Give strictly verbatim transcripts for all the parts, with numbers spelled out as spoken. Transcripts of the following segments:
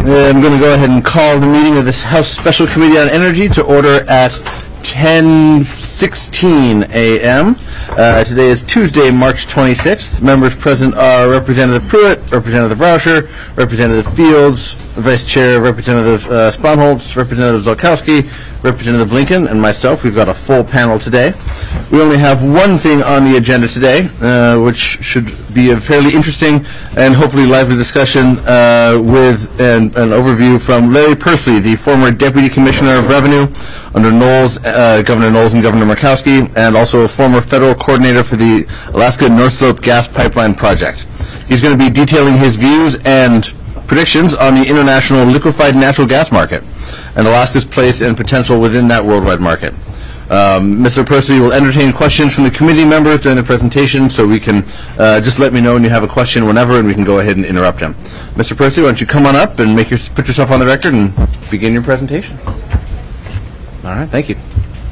I'm going to go ahead and call the meeting of this House Special Committee on Energy to order at ten sixteen a m Uh, today is Tuesday, March twenty-sixth. Members present are Representative Pruitt, Representative Rauscher, Representative Fields, Vice Chair Representative uh, Sponholz, Representative Zolkowski, Representative Lincoln, and myself. We've got a full panel today. We only have one thing on the agenda today, uh, which should be a fairly interesting and hopefully lively discussion uh, with an, an overview from Larry Persley, the former Deputy Commissioner of Revenue under Knowles, uh, Governor Knowles and Governor Murkowski, and also a former federal coordinator for the Alaska North Slope Gas Pipeline Project. He's going to be detailing his views and predictions on the international liquefied natural gas market and Alaska's place and potential within that worldwide market. Um, Mister Persley will entertain questions from the committee members during the presentation, so we can uh, just let me know when you have a question whenever, and we can go ahead and interrupt him. Mister Persley, why don't you come on up and make your, put yourself on the record and begin your presentation. All right, thank you.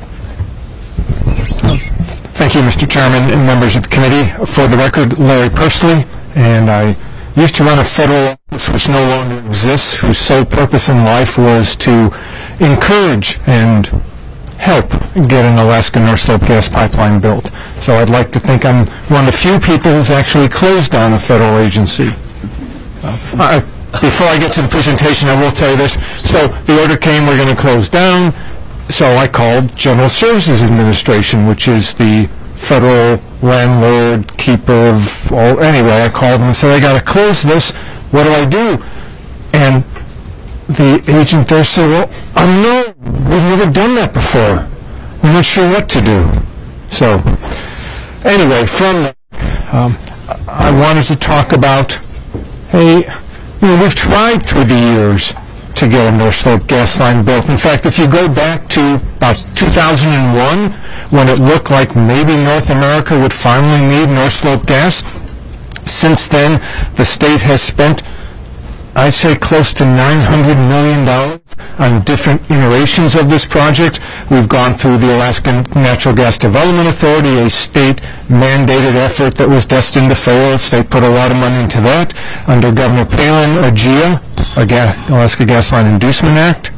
Thank you, Mister Chairman and members of the committee. For the record, Larry Persley, and I used to run a federal office which no longer exists, whose sole purpose in life was to encourage and help get an Alaska North Slope gas pipeline built. So I'd like to think I'm one of the few people who's actually closed down a federal agency. Uh, I, before I get to the presentation, I will tell you this. So the order came, we're going to close down. So I called General Services Administration, which is the federal landlord, keeper of all. Anyway, I called them and said, I got to close this. What do I do? And the agent there said, well, oh no, we've never done that before. We're not sure what to do. So anyway, from um, I wanted to talk about, hey, you know, we've tried through the years to get a North Slope gas line built. In fact, if you go back to about two thousand one, when it looked like maybe North America would finally need North Slope gas, since then the state has spent, I'd say, close to nine hundred million dollars on different iterations of this project. We've gone through the Alaska Natural Gas Development Authority, a state-mandated effort that was destined to fail. The state put a lot of money into that. Under Governor Palin, A G I A, a Ga- Alaska Gas Line Inducement Act.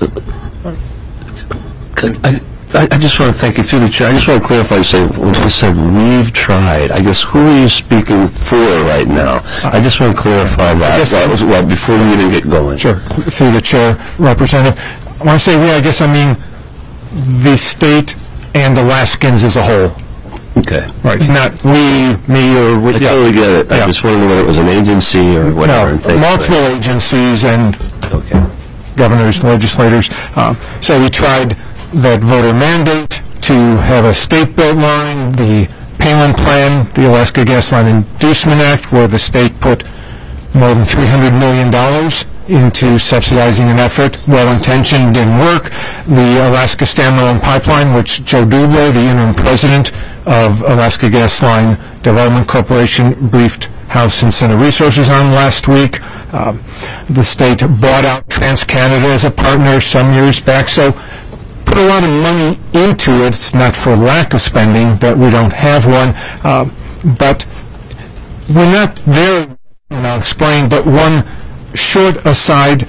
I, I just want to thank you through the chair. I just want to clarify, you say, when you said we've tried, I guess who are you speaking for right now? I just want to clarify that, that was, well, before we even get going. Sure. Through the chair, Representative. When I say we, I guess I mean the state and Alaskans as a whole. Okay. Right. Not we, me, or we. I yeah. totally get it. I yeah. just wanted to know whether it was an agency or whatever. No, and things multiple like. agencies and okay. governors, legislators. Um, so we tried that voter mandate to have a state-built line, the Palin Plan, the Alaska Gas Line Inducement Act, where the state put more than three hundred million dollars into subsidizing an effort. Well-intentioned, didn't work. The Alaska Standalone Pipeline, which Joe Dubler, the interim president of Alaska Gas Line Development Corporation, briefed House and Senate Resources on last week. Um, the state bought out TransCanada as a partner some years back. So put a lot of money into it. It's not for lack of spending that we don't have one, uh, but we're not there, and I'll explain, but one short aside,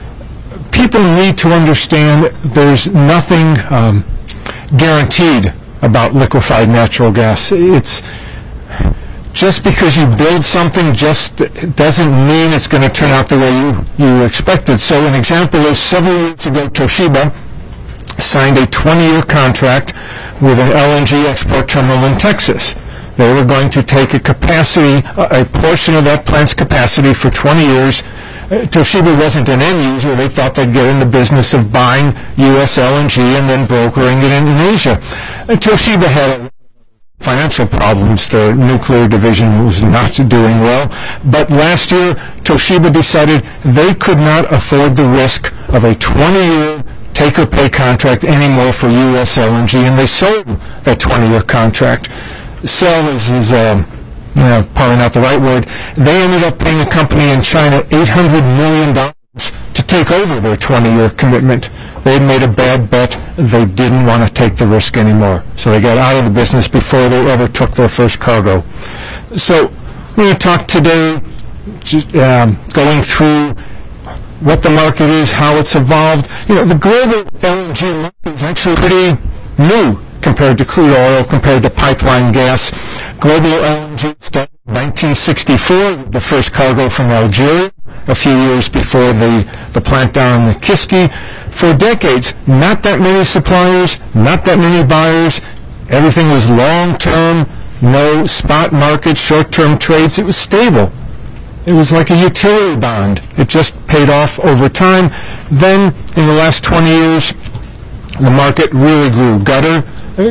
people need to understand there's nothing um, guaranteed about liquefied natural gas. It's just because you build something just doesn't mean it's going to turn out the way you, you expected. So an example is several years ago, Toshiba signed a twenty-year contract with an L N G export terminal in Texas. They were going to take a capacity, a portion of that plant's capacity for twenty years. Uh, Toshiba wasn't an end user. They thought they'd get in the business of buying U S L N G and then brokering it in Asia. And Toshiba had financial problems. The nuclear division was not doing well. But last year, Toshiba decided they could not afford the risk of a twenty-year take-or-pay contract anymore for U S L N G, and they sold that twenty-year contract. Sell is, is uh, you know, probably not the right word. They ended up paying a company in China eight hundred million dollars to take over their twenty-year commitment. They made a bad bet. They didn't want to take the risk anymore. So they got out of the business before they ever took their first cargo. So we're going to talk today, just, um, going through what the market is, how it's evolved. You know, the global L N G market is actually pretty new compared to crude oil, compared to pipeline gas. Global L N G started in nineteen sixty-four, the first cargo from Algeria, a few years before the, the plant down in the Kiski. For decades, not that many suppliers, not that many buyers. Everything was long-term, no spot market, short-term trades. It was stable. It was like a utility bond. It just paid off over time. Then, in the last twenty years, the market really grew. Qatar,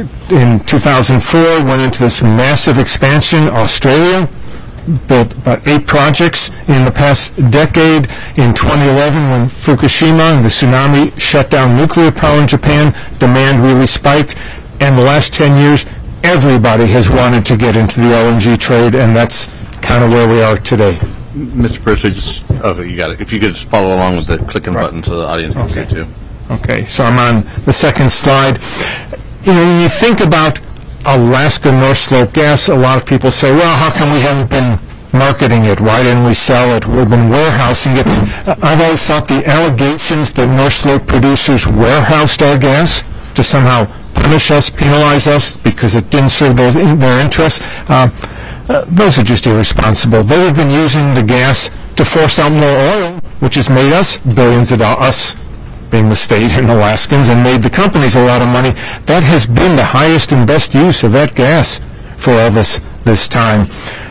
in two thousand four, went into this massive expansion. Australia built about eight projects in the past decade. In twenty eleven, when Fukushima and the tsunami shut down nuclear power in Japan, demand really spiked. And the last ten years, everybody has wanted to get into the L N G trade, and that's kind of where we are today. Mister Percy, just, okay, you got it. If you could just follow along with the clicking Right. button so the audience can Okay. see too. Okay, so I'm on the second slide. You know, when you think about Alaska North Slope gas, a lot of people say, well, how come we haven't been marketing it? Why didn't we sell it? We've been warehousing it. I've always thought the allegations that North Slope producers warehoused our gas to somehow punish us, penalize us because it didn't serve their, their interests, uh, uh, those are just irresponsible. They have been using the gas to force out more oil, which has made us billions of dollars, us being the state and Alaskans, and made the companies a lot of money. That has been the highest and best use of that gas for all this, this time.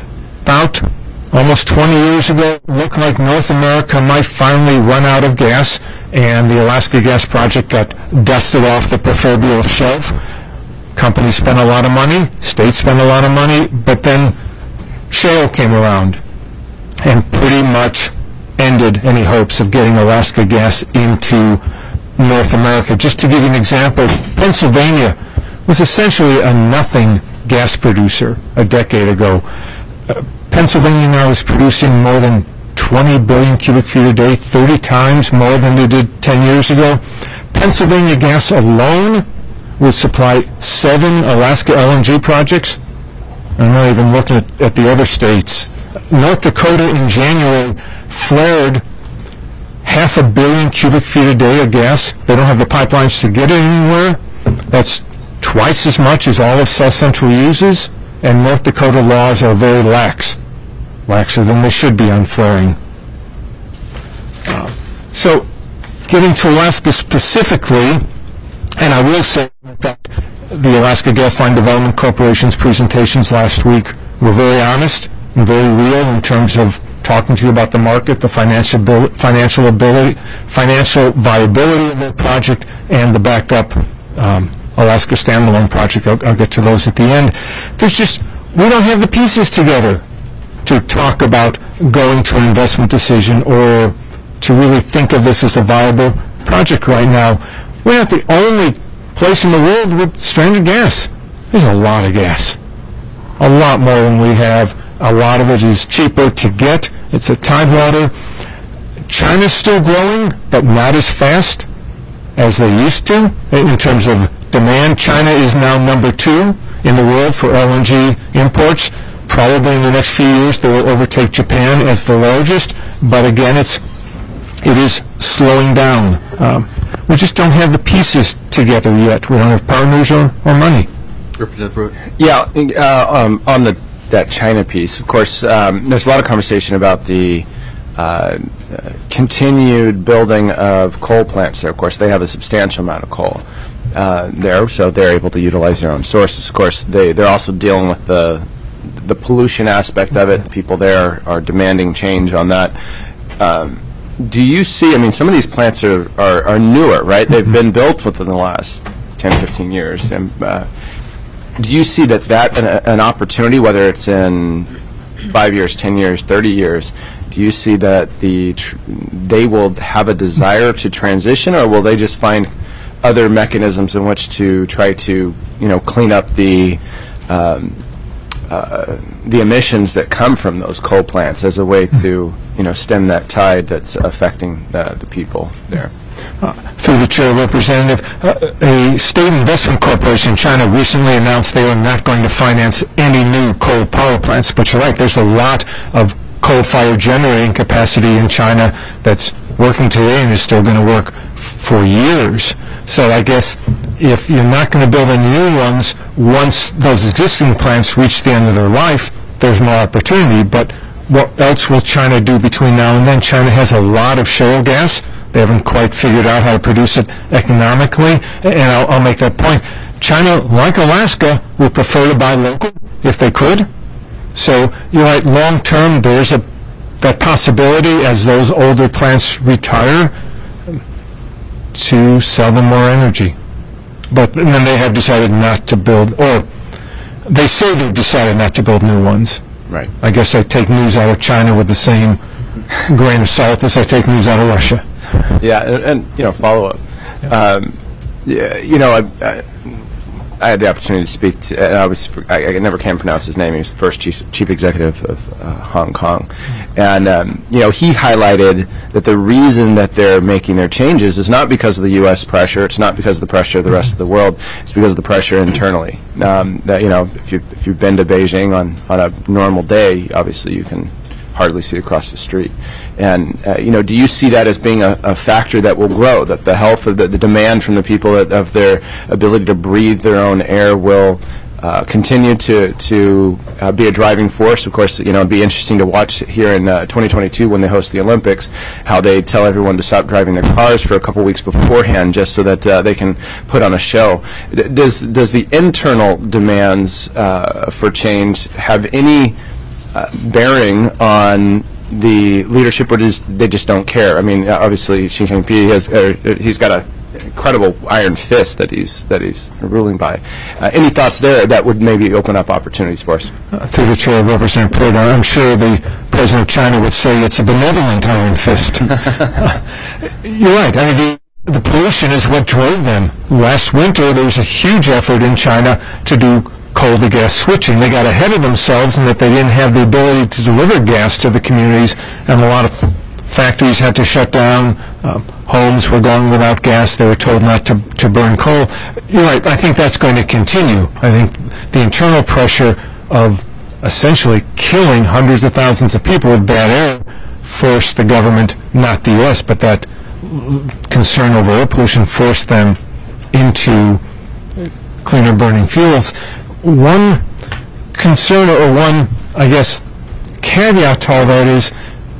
About almost twenty years ago, it looked like North America might finally run out of gas, and the Alaska Gas Project got dusted off the proverbial shelf. Companies spent a lot of money, states spent a lot of money, but then shale came around and pretty much ended any hopes of getting Alaska gas into North America. Just to give you an example, Pennsylvania was essentially a nothing gas producer a decade ago. Uh, Pennsylvania now is producing more than twenty billion cubic feet a day, thirty times more than they did ten years ago. Pennsylvania gas alone will supply seven Alaska L N G projects. I'm not even looking at, at the other states. North Dakota in January flared half a billion cubic feet a day of gas. They don't have the pipelines to get it anywhere. That's twice as much as all of South Central uses, and North Dakota laws are very lax, laxer than they should be on flaring. Uh, so, getting to Alaska specifically, and I will say that the Alaska Gas Line Development Corporation's presentations last week were very honest and very real in terms of talking to you about the market, the financial ability, financial ability, financial viability of the project, and the backup um, Alaska standalone project. I'll, I'll get to those at the end. There's just, we don't have the pieces together to talk about going to an investment decision or to really think of this as a viable project right now. We're not the only place in the world with stranded gas. There's a lot of gas. A lot more than we have. A lot of it is cheaper to get. It's a tidewater. China's still growing, but not as fast as they used to in terms of demand. China is now number two in the world for L N G imports. Probably in the next few years they will overtake Japan as the largest, but again, it's it is slowing down. Um, we just don't have the pieces together yet. We don't have partners or, or money. Representative Pruitt? Yeah, uh, um, on the that China piece, of course, um, there's a lot of conversation about the uh, uh, continued building of coal plants there. Of course, they have a substantial amount of coal uh, there, so they're able to utilize their own sources. Of course, they, they're also dealing with the the pollution aspect of it. People there are demanding change on that. Um, do you see, I mean, some of these plants are, are, are newer, right? They've been built within the last ten, fifteen years. And uh, do you see that that an, an opportunity, whether it's in five years, ten years, thirty years, do you see that the tr- they will have a desire to transition, or will they just find other mechanisms in which to try to, you know, clean up the um, uh, the emissions that come from those coal plants as a way to, you know, stem that tide that's affecting uh, the people there? Uh, through the chair, Representative, uh, a state investment corporation in China recently announced they are not going to finance any new coal power plants. But you're right, there's a lot of coal-fired generating capacity in China that's working today and is still going to work f- for years. So I guess if you're not going to build any new ones, once those existing plants reach the end of their life, there's more opportunity. But what else will China do between now and then? China has a lot of shale gas. They haven't quite figured out how to produce it economically. And I'll, I'll make that point. China, like Alaska, would prefer to buy local if they could. So you're right, long term, there's a that possibility as those older plants retire to sell them more energy. But and then they have decided not to build, or they say they've decided not to build new ones. Right. I guess I take news out of China with the same grain of salt as I take news out of Russia. Yeah, and, and you know, follow up. Um, yeah, you know, I, I, I had the opportunity to speak to, and I was, I, I never can pronounce his name. He was the first chief, chief executive of uh, Hong Kong. And, um, you know, he highlighted that the reason that they're making their changes is not because of the U S pressure. It's not because of the pressure of the rest of the world. It's because of the pressure internally. Um, that, you know, if, you, if you've been to Beijing on, on a normal day, obviously you can hardly see across the street. And, uh, you know, do you see that as being a, a factor that will grow, that the health of the, the demand from the people of, of their ability to breathe their own air will uh, continue to, to uh, be a driving force? Of course, you know, it'd be interesting to watch here in uh, twenty twenty-two when they host the Olympics, how they tell everyone to stop driving their cars for a couple weeks beforehand just so that uh, they can put on a show. D- does, does the internal demands uh, for change have any Uh, bearing on the leadership, or does they just don't care? I mean, obviously, Xi Jinping has uh, he's got an incredible iron fist that he's that he's ruling by. Uh, any thoughts there that would maybe open up opportunities for us? Uh, through the chair of Representative Porter, I'm sure the president of China would say it's a benevolent iron fist. You're right. I mean, the, the pollution is what drove them. Last winter, there was a huge effort in China to do coal to gas switching. They got ahead of themselves in that they didn't have the ability to deliver gas to the communities, and a lot of factories had to shut down. Uh, homes were going without gas. They were told not to, to burn coal. You're right. I think that's going to continue. I think the internal pressure of essentially killing hundreds of thousands of people with bad air forced the government, not the U S, but that concern over air pollution forced them into cleaner burning fuels. One concern, or one, I guess, caveat to all that is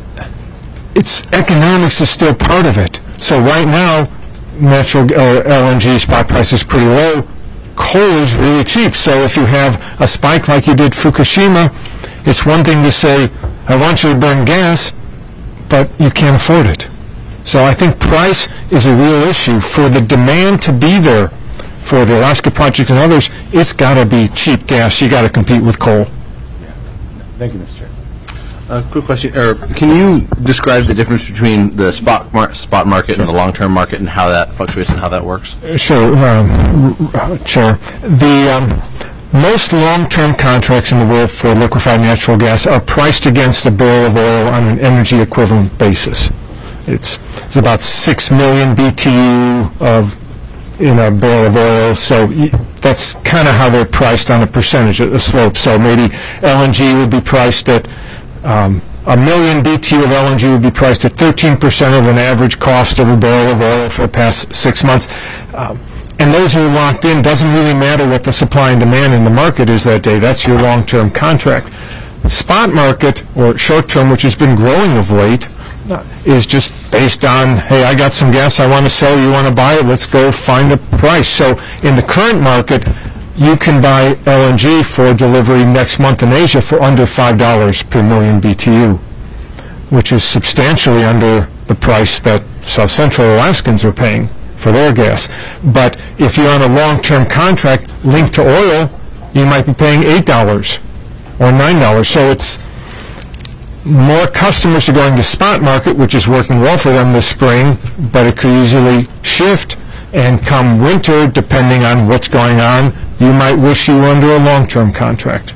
it's economics is still part of it. So right now, natural or L N G spot price is pretty low. Coal is really cheap. So if you have a spike like you did Fukushima, it's one thing to say, I want you to burn gas, but you can't afford it. So I think price is a real issue. For the demand to be there, for the Alaska Project and others, it's got to be cheap gas. You got to compete with coal. Yeah. Thank you, Mister Chair. Uh, quick question, or can you describe the difference between the spot mar- spot market and the long-term market, and how that fluctuates and how that works? Sure, um, Chair. The um, most long-term contracts in the world for liquefied natural gas are priced against a barrel of oil on an energy equivalent basis. It's, it's about six million B T U of in a barrel of oil, so that's kind of how they're priced on a percentage, a slope. So maybe L N G would be priced at um, a million B T U of L N G would be priced at thirteen percent of an average cost of a barrel of oil for the past six months. Um, and those are locked in. Doesn't really matter what the supply and demand in the market is that day. That's your long-term contract. Spot market, or short-term, which has been growing of late, is just based on, hey, I got some gas I want to sell, you want to buy it, let's go find a price. So in the current market, you can buy L N G for delivery next month in Asia for under five dollars per million B T U, which is substantially under the price that South Central Alaskans are paying for their gas. But if you're on a long-term contract linked to oil, you might be paying eight dollars or nine dollars. So it's more customers are going to spot market, which is working well for them this spring, but it could easily shift, and come winter, depending on what's going on, you might wish you were under a long-term contract.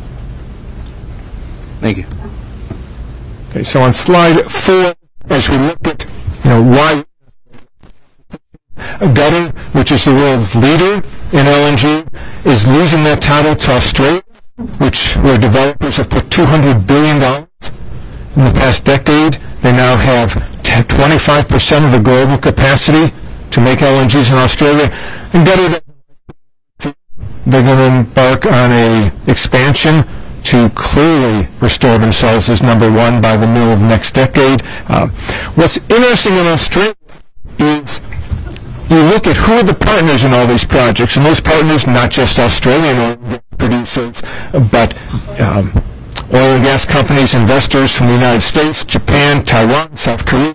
Thank you. Okay, so on slide four, as we look at, you know, why Qatar, which is the world's leader in L N G, is losing that title to Australia, which where developers have put two hundred billion dollars in the past decade. They now have twenty-five percent of the global capacity to make L N Gs in Australia. And Qatar, they're going to embark on a expansion to clearly restore themselves as number one by the middle of next decade. Uh, what's interesting in Australia is you look at who are the partners in all these projects, and those partners, not just Australian oil and gas producers, but um, oil and gas companies, investors from the United States, Japan, Taiwan, South Korea,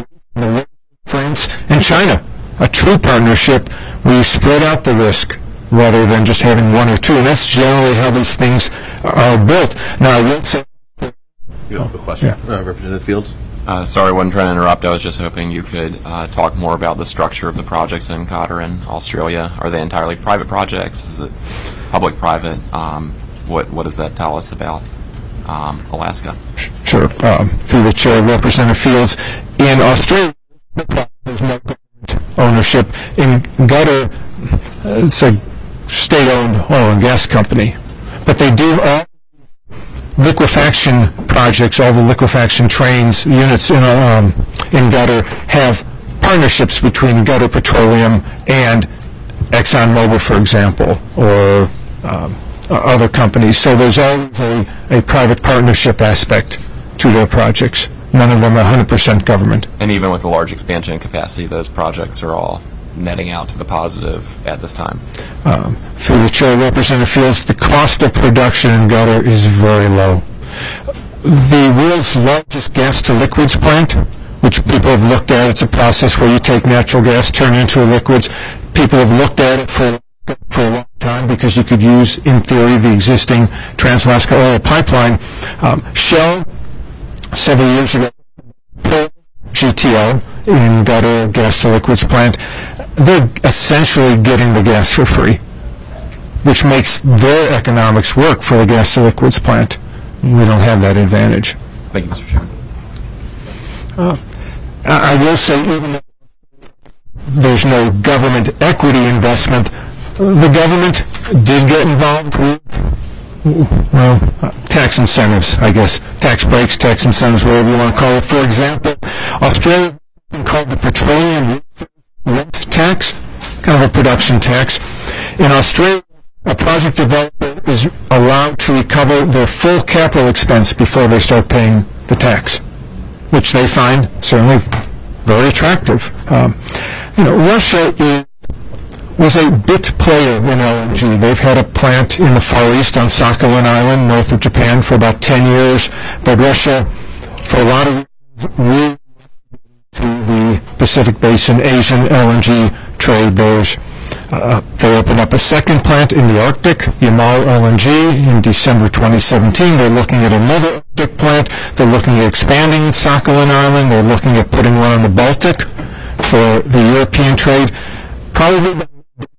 France, and China. A true partnership where you spread out the risk rather than just having one or two, and that's generally how these things are built. Now, I will say... You have a question, Yeah. uh, Representative Fields? Uh, sorry, I wasn't trying to interrupt. I was just hoping you could uh, talk more about the structure of the projects in Qatar and Australia. Are they entirely private projects? Is it public-private? Um, what What does that tell us about um, Alaska? Sure. Um, through the chair, Representative Fields. In Australia, there's no government ownership. In Qatar, uh, it's a state-owned oil and gas company. But they do all liquefaction projects, all the liquefaction trains, units in, um, in Qatar have partnerships between Qatar Petroleum and ExxonMobil, for example, or um, other companies. So there's always a, a private partnership aspect to their projects. None of them are one hundred percent government. And even with the large expansion capacity, those projects are all netting out to the positive at this time. Um, through the chair, Representative Fields, the cost of production in Qatar is very low. The world's largest gas-to-liquids plant, which people have looked at, it's a process where you take natural gas, turn it into liquids. People have looked at it for, for a long time because you could use, in theory, the existing Trans-Alaska Oil Pipeline. Um, Shell, several years ago, G T L in Qatar, gas-to-liquids plant, they're essentially getting the gas for free, which makes their economics work for the gas-to-liquids plant. We don't have that advantage. Thank you, Mister Chairman. Uh, I I will say, even though there's no government equity investment, the government did get involved with, well, uh, tax incentives, I guess. Tax breaks, tax incentives, whatever you want to call it. For example, Australia has been called the petroleum rent tax, kind of a production tax. In Australia, a project developer is allowed to recover their full capital expense before they start paying the tax, which they find certainly very attractive. Um, you know, Russia is, was a bit player in L N G. They've had a plant in the Far East on Sakhalin Island, north of Japan, for about ten years. But Russia, for a lot of reasons, to the Pacific Basin, Asian L N G trade. There's, uh, they opened up a second plant in the Arctic, Yamal L N G, in December twenty seventeen. They're looking at another Arctic plant. They're looking at expanding Sakhalin Island. They're looking at putting one on the Baltic for the European trade. Probably the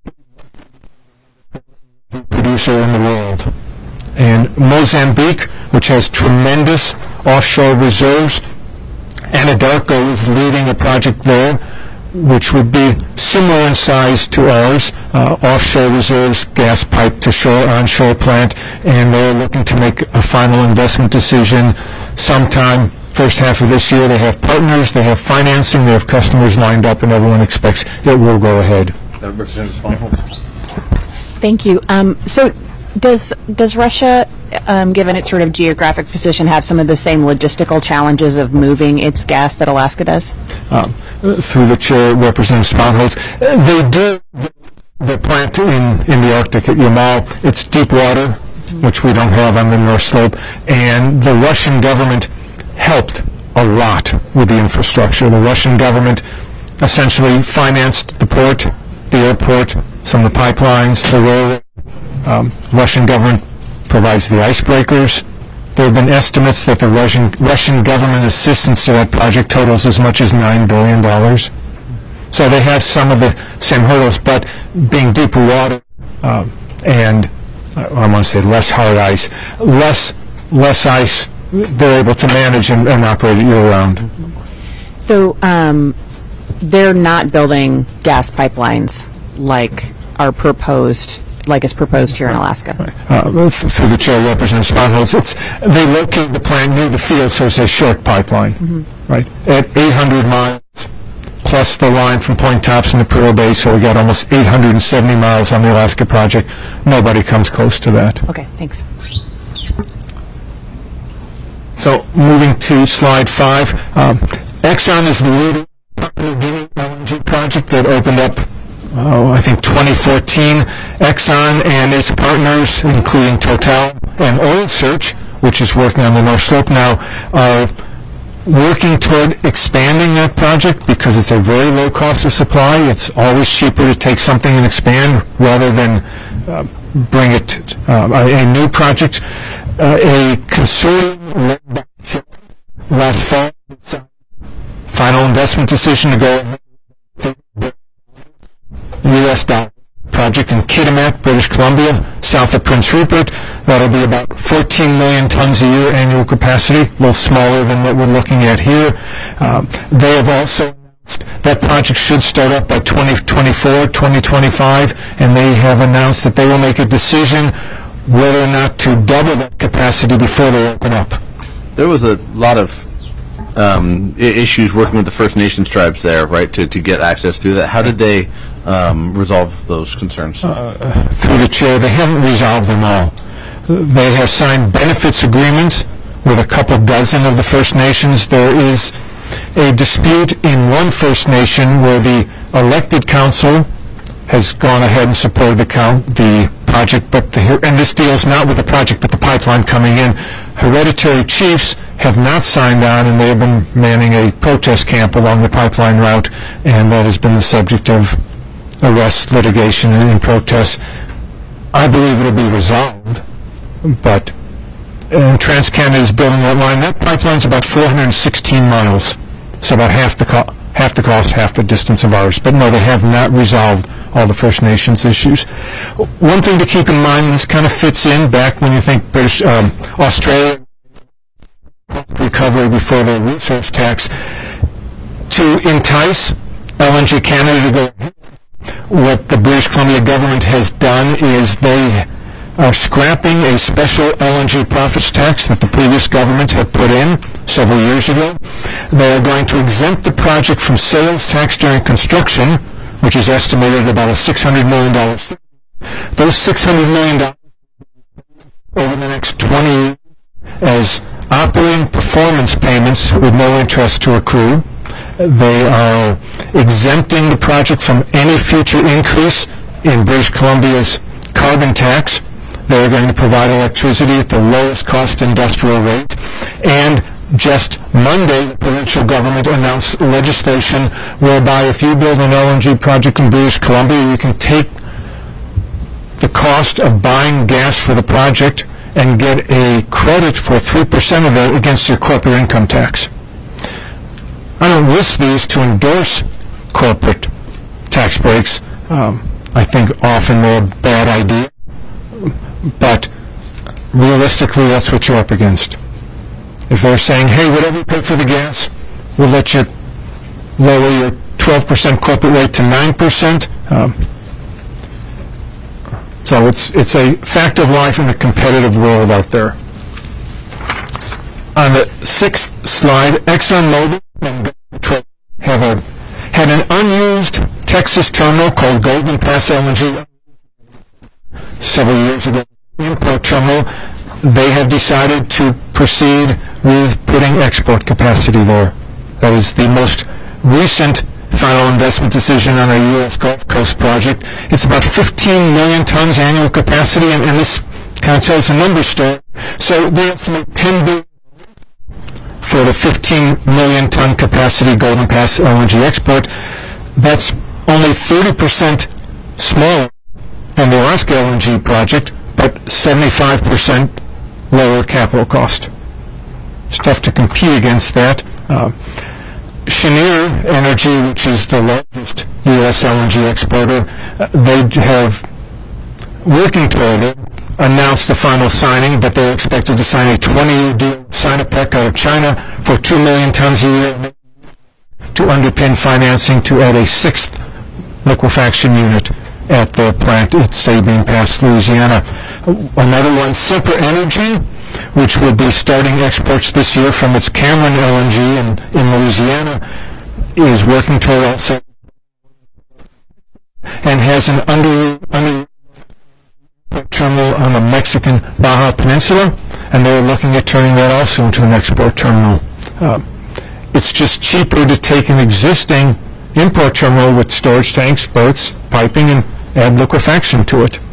producer in the world. And Mozambique, which has tremendous offshore reserves, Anadarko is leading a project there, which would be similar in size to ours, uh, offshore reserves, gas pipe to shore, onshore plant, and they're looking to make a final investment decision sometime first half of this year. They have partners, they have financing, they have customers lined up, and everyone expects it will go ahead. Thank you. Um, so does does Russia, um, given its sort of geographic position, have some of the same logistical challenges of moving its gas that Alaska does? Um, through the chair, Representative Sponholz, they do the plant in, in the Arctic at Yamal. It's deep water, which we don't have on the North Slope, and the Russian government helped a lot with the infrastructure. The Russian government essentially financed the port, the airport, some of the pipelines, the railroad. Um, Russian government provides the icebreakers. There have been estimates that the Russian, Russian government assistance to that project totals as much as nine billion dollars. So they have some of the same hurdles, but being deeper water um, and, I want to say less hard ice, less, less ice, they're able to manage and, and operate it year-round. So um, they're not building gas pipelines like are proposed like is proposed here in Alaska? Uh, through the chair, Representative Sponholz, it's they locate the plant near the field, so it's a short pipeline, mm-hmm. right? At eight hundred miles plus the line from Point Thompson to Pearl Bay, so we got almost eight hundred seventy miles on the Alaska project. Nobody comes close to that. Okay, thanks. So moving to slide five, um, Exxon is the leading Papua New Guinea L N G project that opened up, oh, I think twenty fourteen. Exxon and its partners, including Total and Oil Search, which is working on the North Slope now, are working toward expanding that project because it's a very low cost of supply. It's always cheaper to take something and expand rather than uh, bring it to uh, a, a new project. Uh, a consortium led by last fall, final investment decision to go U S dollar project in Kitimat, British Columbia, south of Prince Rupert. That'll be about fourteen million tons a year annual capacity, a little smaller than what we're looking at here. Um, they have also announced that project should start up by twenty twenty-four, twenty twenty-five, and they have announced that they will make a decision whether or not to double that capacity before they open up. There was a lot of um, I- issues working with the First Nations tribes there, right, to, to get access through that. How did they um, resolve those concerns? Uh, through the chair, they haven't resolved them all. They have signed benefits agreements with a couple dozen of the First Nations. There is a dispute in one First Nation where the elected council has gone ahead and supported the, count, the project, but the, and this deals not with the project but the pipeline coming in. Hereditary chiefs have not signed on, and they have been manning a protest camp along the pipeline route, and that has been the subject of arrests, litigation, and, and protests. I believe it will be resolved, but and TransCanada is building that line. That pipeline's about four hundred sixteen miles, so about half the co- half the cost, half the distance of ours. But no, they have not resolved all the First Nations issues. One thing to keep in mind, and this kind of fits in back when you think British, um, Australia recovery before the resource tax, to entice L N G Canada to go. What the British Columbia government has done is they are scrapping a special L N G profits tax that the previous government had put in several years ago. They are going to exempt the project from sales tax during construction, which is estimated at about a six hundred million dollars. Those six hundred million dollars over the next twenty years as operating performance payments with no interest to accrue. They are exempting the project from any future increase in British Columbia's carbon tax. They are going to provide electricity at the lowest cost industrial rate. And just Monday, the provincial government announced legislation whereby if you build an L N G project in British Columbia, you can take the cost of buying gas for the project and get a credit for three percent of it against your corporate income tax. I don't list these to endorse corporate tax breaks. Um, I think often they're a bad idea. But realistically, that's what you're up against. If they're saying, hey, whatever you pay for the gas, we'll let you lower your twelve percent corporate rate to nine percent. Um, so it's it's a fact of life in the competitive world out there. On the sixth slide, ExxonMobil and have a, had an unused Texas terminal called Golden Pass L N G several years ago. Import terminal, they have decided to proceed with putting export capacity there. That is the most recent final investment decision on our U S Gulf Coast project. It's about fifteen million tons annual capacity, and, and this kind of tells a number story. So they estimate ten billion for the fifteen million ton capacity Golden Pass L N G export. That's only thirty percent smaller than the Alaska L N G project, but seventy-five percent lower capital cost. It's tough to compete against that. Uh, Cheniere Energy, which is the largest U S L N G exporter, uh, they have, working toward it, announced the final signing, but they're expected to sign a twenty-year deal with Sinopec out of China for two million tons a year to underpin financing to add a sixth liquefaction unit. at the plant at Sabine Pass, Louisiana. Another one, Sempra Energy, which will be starting exports this year from its Cameron L N G in, in Louisiana, is working toward also and has an under, under terminal on the Mexican Baja Peninsula, and they're looking at turning that also into an export terminal. Uh, it's just cheaper to take an existing import terminal with storage tanks, berths, piping, and add liquefaction to it.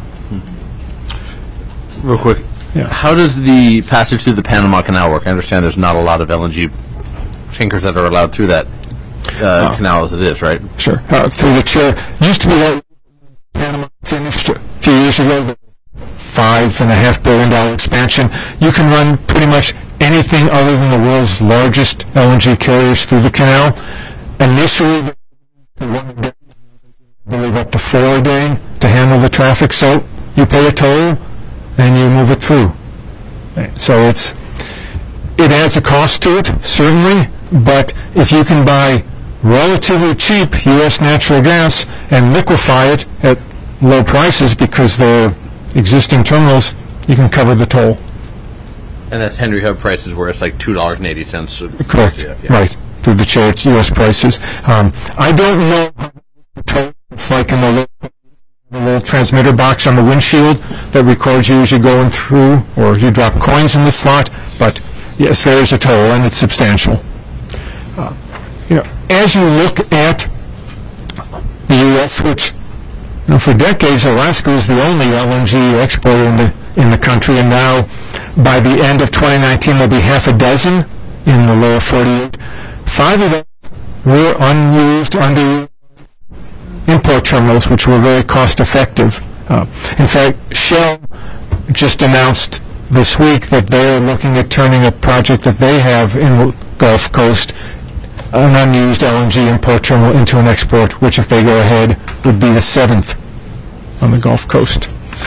Real quick, Yeah. how does the passage through the Panama Canal work? I understand there's not a lot of L N G tankers that are allowed through that uh, Oh. canal as it is, right? Sure. Uh, through the chair. Used to be that Panama finished a few years ago, the five and a half billion dollar expansion. You can run pretty much anything other than the world's largest L N G carriers through the canal. Initially, they wanted to believe up to four a day to handle the traffic, so you pay a toll and you move it through. So it's it adds a cost to it, certainly, but if you can buy relatively cheap U S natural gas and liquefy it at low prices because they're existing terminals, you can cover the toll. And that's Henry Hub prices where it's like two dollars and eighty cents. Correct. Yeah, yeah. Right. Through the chair, it's U S prices. Um, I don't know how the toll it's like in the little, the little transmitter box on the windshield that records you as you're going through, or you drop coins in the slot, but yes, there is a toll, and it's substantial. Uh, you know, as you look at the U S, which you know, for decades, Alaska was the only L N G exporter in the in the country, and now by the end of twenty nineteen, there'll be half a dozen in the lower forty-eight. Five of them were unused under import terminals, which were very cost-effective. Uh, in fact, Shell just announced this week that they're looking at turning a project that they have in the Gulf Coast, an unused L N G import terminal, into an export, which, if they go ahead, would be the seventh on the Gulf Coast.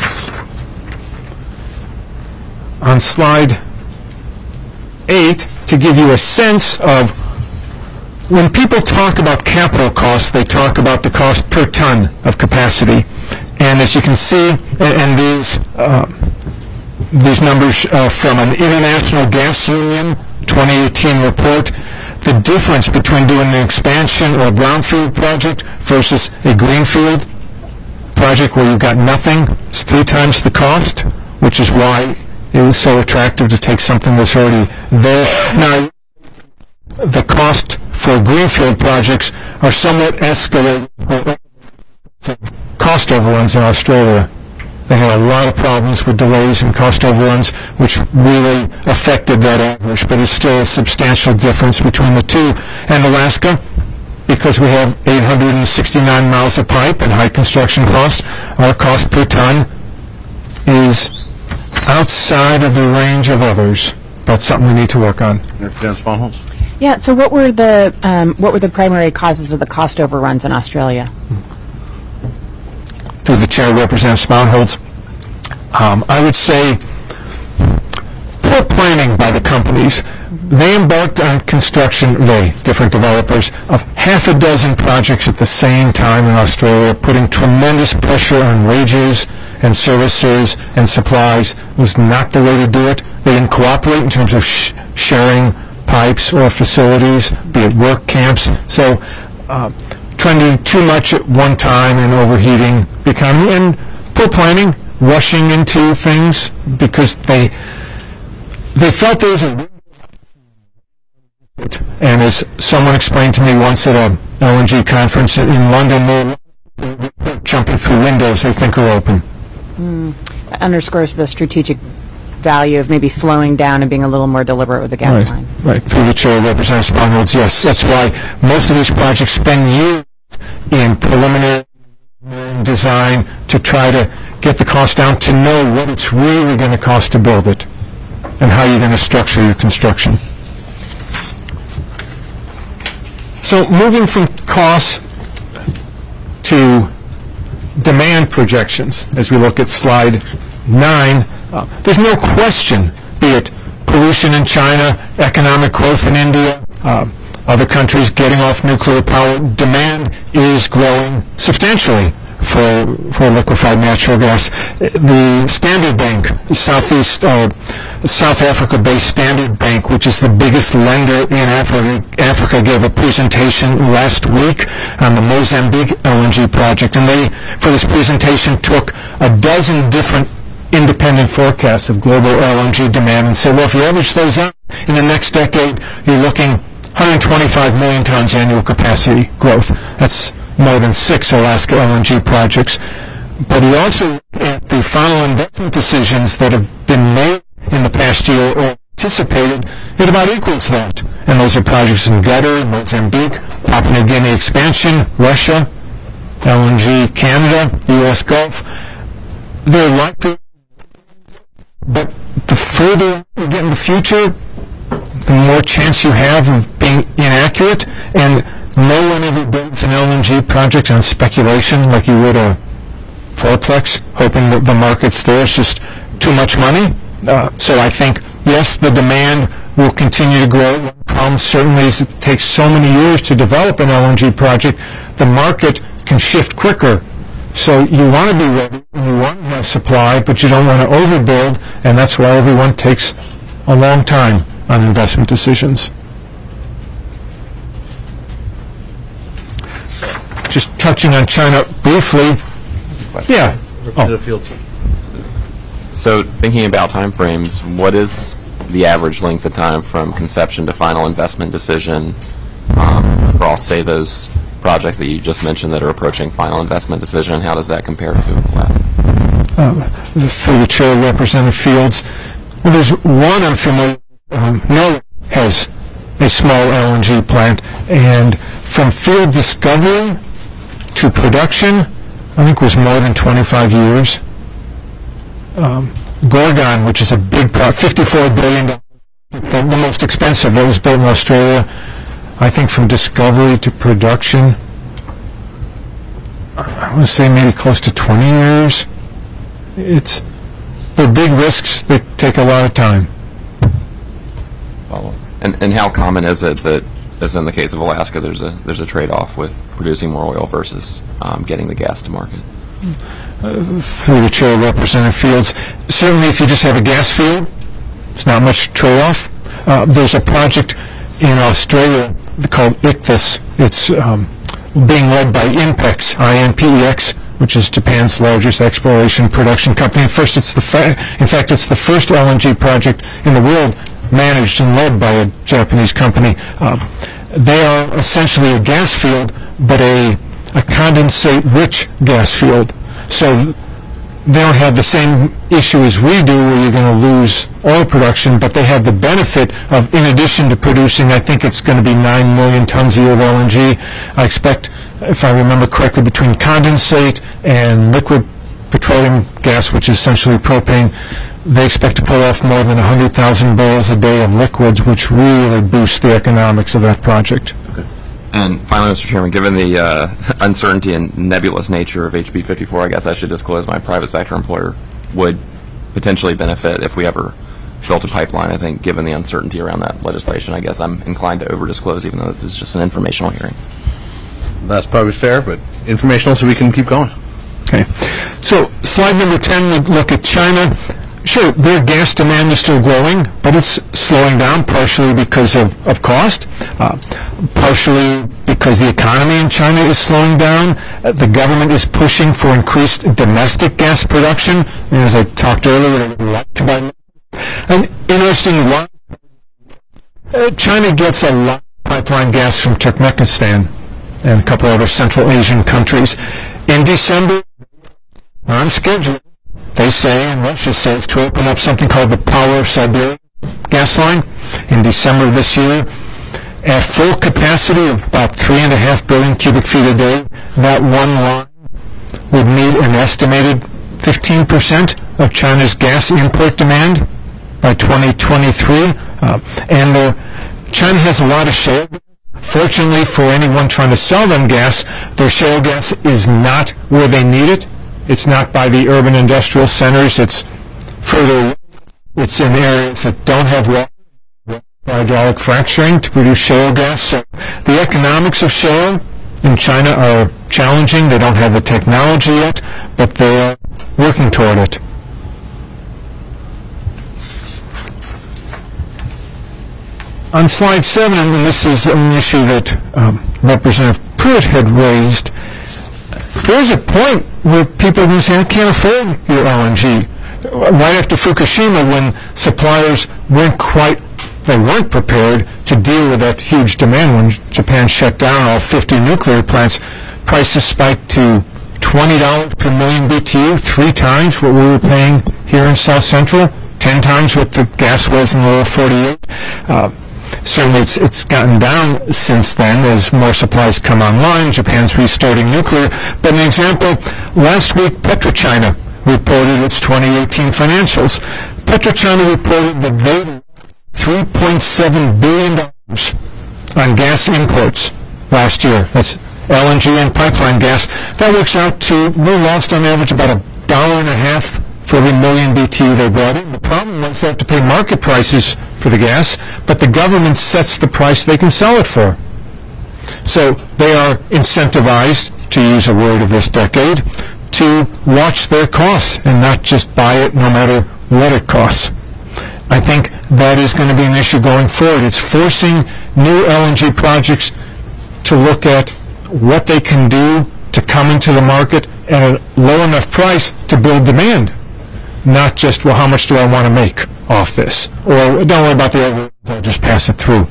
On slide eight, to give you a sense of when people talk about capital costs, they talk about the cost per ton of capacity. And as you can see, and, and these uh, these numbers uh, from an International Gas Union twenty eighteen report, the difference between doing an expansion or a brownfield project versus a greenfield project where you've got nothing, it's three times the cost, which is why it was so attractive to take something that's already there. Now, the cost for greenfield projects are somewhat escalated. Cost overruns in Australia. They had a lot of problems with delays and cost overruns, which really affected that average, but it's still a substantial difference between the two. And Alaska, because we have eight hundred sixty-nine miles of pipe and high construction costs, our cost per ton is outside of the range of others. That's something we need to work on. Representative Sponholz? Yeah, so what were the um, what were the primary causes of the cost overruns in Australia? Through the chair, Representative Sponholz, um, I would say poor planning by the companies. They embarked on construction, they, different developers, of half a dozen projects at the same time in Australia, putting tremendous pressure on wages and services and supplies. It was not the way to do it. They didn't cooperate in terms of sh- sharing pipes or facilities, be it work camps. So uh, trying to do too much at one time and overheating, becoming, and poor planning, rushing into things because they they felt there was a... And as someone explained to me once at a L N G conference in London, they're jumping through windows they think are open. Mm. That underscores the strategic value of maybe slowing down and being a little more deliberate with the gas Right, line. right. Through the chair, Representative Sponholz, yes. That's why most of these projects spend years in preliminary design to try to get the cost down, to know what it's really going to cost to build it and how you're going to structure your construction. So moving from costs to demand projections, as we look at slide nine, uh, there's no question, be it pollution in China, economic growth in India, uh, other countries getting off nuclear power, demand is growing substantially for for liquefied natural gas. The Standard Bank, Southeast uh, South Africa-based Standard Bank, which is the biggest lender in Africa, Africa, gave a presentation last week on the Mozambique L N G project, and they, for this presentation, took a dozen different independent forecasts of global L N G demand and said, well, if you average those out in the next decade, you're looking one hundred twenty-five million tons annual capacity growth. That's more than six Alaska L N G projects. But he also looked at the final investment decisions that have been made in the past year or anticipated. It about equals that. And those are projects in Qatar, Mozambique, Papua New Guinea expansion, Russia, L N G Canada, the U S Gulf. They're likely, but the further you get in the future, the more chance you have of being inaccurate. And no one ever builds an L N G project on speculation like you would a fourplex, hoping that the market's there. It's just too much money. Uh, so I think, yes, the demand will continue to grow. One problem certainly is it takes so many years to develop an L N G project. The market can shift quicker. So you want to be ready, and you want to have supply, but you don't want to overbuild, and that's why everyone takes a long time on investment decisions. Just touching on China briefly. Yeah. Oh. So thinking about timeframes, what is the average length of time from conception to final investment decision um, across, say, those projects that you just mentioned that are approaching final investment decision? How does that compare to Alaska? Um, through the chair, Representative Fields. Well, there's one I'm familiar with. Um, Norway has a small L N G plant, and from field discovery to production, I think was more than twenty-five years. Um, Gorgon, which is a big project, fifty-four billion dollars, the, the most expensive, that was built in Australia. I think from discovery to production, I want to say maybe close to twenty years. It's, they're big risks that take a lot of time. Follow. And and how common is it that, as in the case of Alaska, there's a there's a trade-off with producing more oil versus um, getting the gas to market? Uh, through the chair, Representative Fields, certainly if you just have a gas field, it's not much trade-off. Uh, there's a project in Australia called Ichthys. It's um, being led by INPEX, I N P E X, which is Japan's largest exploration production company. First, it's the fa- in fact, it's the first L N G project in the world managed and led by a Japanese company. Uh, they are essentially a gas field, but a, a condensate-rich gas field. So they don't have the same issue as we do where you're going to lose oil production, but they have the benefit of, in addition to producing, I think it's going to be nine million tons a year of L N G. I expect, if I remember correctly, between condensate and liquid petroleum gas, which is essentially propane, they expect to pull off more than one hundred thousand barrels a day of liquids, which really boosts the economics of that project. Okay. And finally, Mister Chairman, given the uh, uncertainty and nebulous nature of H B fifty-four, I guess I should disclose my private sector employer would potentially benefit if we ever built a pipeline. I think given the uncertainty around that legislation, I guess I'm inclined to over-disclose, even though this is just an informational hearing. That's probably fair, but informational so we can keep going. Okay. So slide number ten would look at China. Sure, their gas demand is still growing, but it's slowing down partially because of, of cost, uh, partially because the economy in China is slowing down. Uh, the government is pushing for increased domestic gas production. And as I talked earlier, they would like to buy. And interesting one, uh, China gets a lot of pipeline gas from Turkmenistan and a couple other Central Asian countries. In December, on schedule, they say, and Russia says, to open up something called the Power of Siberia gas line in December of this year. At full capacity of about three and a half billion cubic feet a day, that one line would meet an estimated fifteen percent of China's gas import demand by twenty twenty-three. Uh, and the, China has a lot of shale. Fortunately for anyone trying to sell them gas, their shale gas is not where they need it. It's not by the urban industrial centers. It's further. It's in areas that don't have water, hydraulic fracturing to produce shale gas. So the economics of shale in China are challenging. They don't have the technology yet, but they are working toward it. On slide seven, and this is an issue that um, Representative Pruitt had raised, there's a point where people are going to say, I can't afford your L N G. Right after Fukushima, when suppliers weren't quite, they weren't prepared to deal with that huge demand when Japan shut down all fifty nuclear plants, prices spiked to twenty dollars per million B T U, three times what we were paying here in South Central, ten times what the gas was in the lower forty-eight. Uh, Certainly it's, it's gotten down since then as more supplies come online. Japan's restarting nuclear. But an example, last week PetroChina reported its twenty eighteen financials. PetroChina reported that they made three point seven billion dollars on gas imports last year. That's L N G and pipeline gas. That works out to, they lost on average about a dollar and a half for every million B T U they brought in. The problem was they have to pay market prices for the gas, but the government sets the price they can sell it for. So they are incentivized, to use a word of this decade, to watch their costs and not just buy it no matter what it costs. I think that is going to be an issue going forward. It's forcing new L N G projects to look at what they can do to come into the market at a low enough price to build demand. Not just, well, how much do I want to make off this? Or don't worry about the overhead, I'll just pass it through.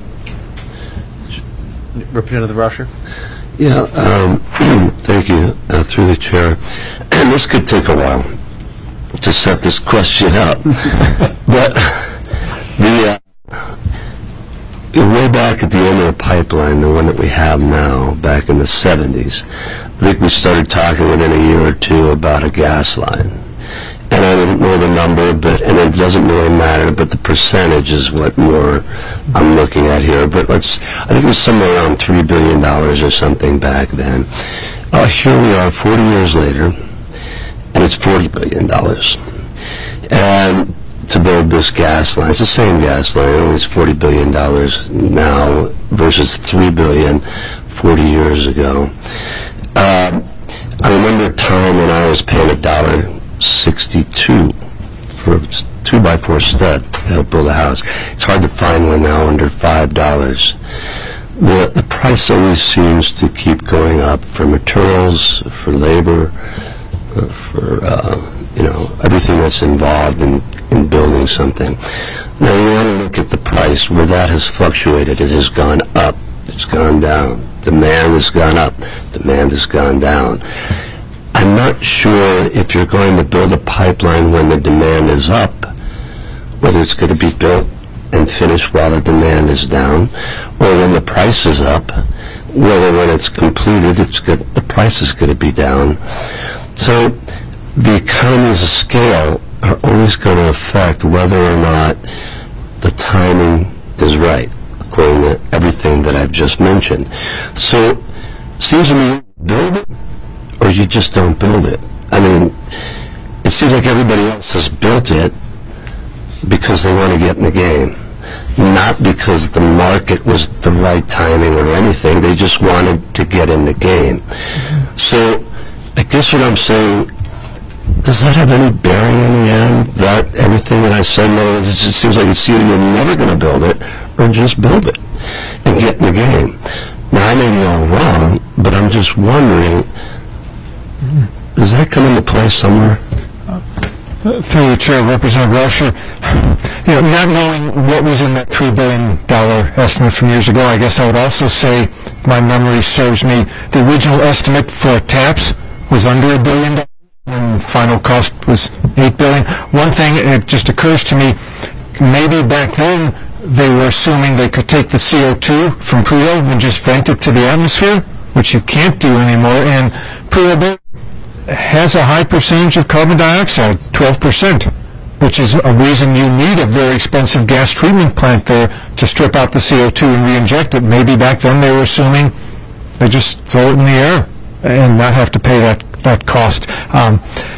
Representative Rauscher? Yeah, um, thank you, uh, through the chair. And this could take a while to set this question up. But the uh, way back at the end of the pipeline, the one that we have now, back in the seventies, I think we started talking within a year or two about a gas line. And I didn't know the number, but and it doesn't really matter, but the percentage is what more I'm looking at here. But let's, I think it was somewhere around three billion dollars or something back then. Uh, here we are forty years later, and it's forty billion dollars. And to build this gas line, it's the same gas line, only it's forty billion dollars now versus three billion dollars forty years ago. Uh, I remember a time when I was paying a dollar sixty-two for a two by four stud to help build a house. It's hard to find one now under five dollars. The, the price always seems to keep going up for materials, for labor, uh, for uh, you know, everything that's involved in, in building something. Now you want to look at the price where that has fluctuated. It has gone up, it's gone down. Demand has gone up, demand has gone down. I'm not sure if you're going to build a pipeline when the demand is up, whether it's going to be built and finished while the demand is down, or when the price is up, whether when it's completed, it's good, the price is going to be down. So the economies of scale are always going to affect whether or not the timing is right, according to everything that I've just mentioned. So it seems to me, build it, or you just don't build it. I mean, it seems like everybody else has built it because they want to get in the game, not because the market was the right timing or anything. They just wanted to get in the game. So I guess what I'm saying, does that have any bearing in the end, that everything that I said? No, it just seems like it's either you're never going to build it or just build it and get in the game. Now, I may be all wrong, but I'm just wondering, does that come into play somewhere? Uh, through the chair, Representative Rauscher, you know, not knowing what was in that three billion dollars estimate from years ago, I guess I would also say, if my memory serves me, the original estimate for TAPS was under a billion dollars, and final cost was eight billion dollars. One thing, it just occurs to me, maybe back then they were assuming they could take the C O two from P R E O and just vent it to the atmosphere, which you can't do anymore, and P R E O has a high percentage of carbon dioxide, twelve percent, which is a reason you need a very expensive gas treatment plant there to strip out the C O two and re-inject it. Maybe back then they were assuming they just throw it in the air and not have to pay that, that cost. Um,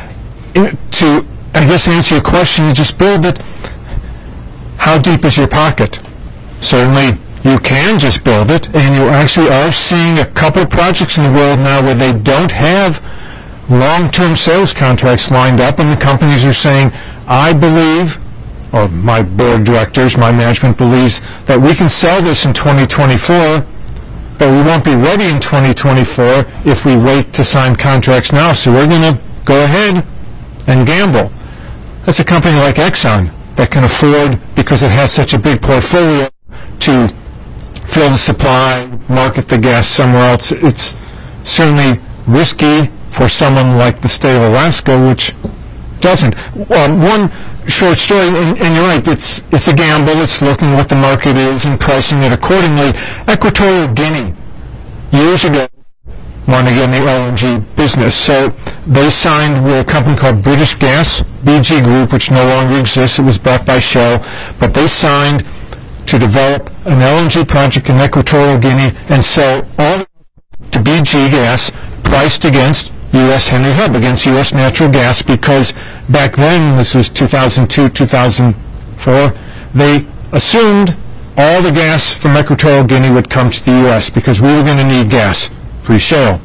to, I guess, answer your question, you just build it. How deep is your pocket? Certainly, you can just build it, and you actually are seeing a couple of projects in the world now where they don't have long-term sales contracts lined up, and the companies are saying, I believe, or my board of directors, my management believes, that we can sell this in twenty twenty-four, but we won't be ready in twenty twenty-four if we wait to sign contracts now, so we're going to go ahead and gamble. That's a company like Exxon that can afford, because it has such a big portfolio, to fill the supply, market the gas somewhere else. It's certainly risky for someone like the state of Alaska, which doesn't. Um, one short story, and, and you're right, it's it's a gamble. It's looking what the market is and pricing it accordingly. Equatorial Guinea, years ago, wanted to get in the L N G business, so they signed with a company called British Gas, B G Group, which no longer exists. It was bought by Shell, but they signed to develop an L N G project in Equatorial Guinea and sell all to B G Gas, priced against U S Henry Hub, against U S natural gas, because back then, this was two thousand two, two thousand four, they assumed all the gas from Equatorial Guinea would come to the U S because we were going to need gas pre-shale.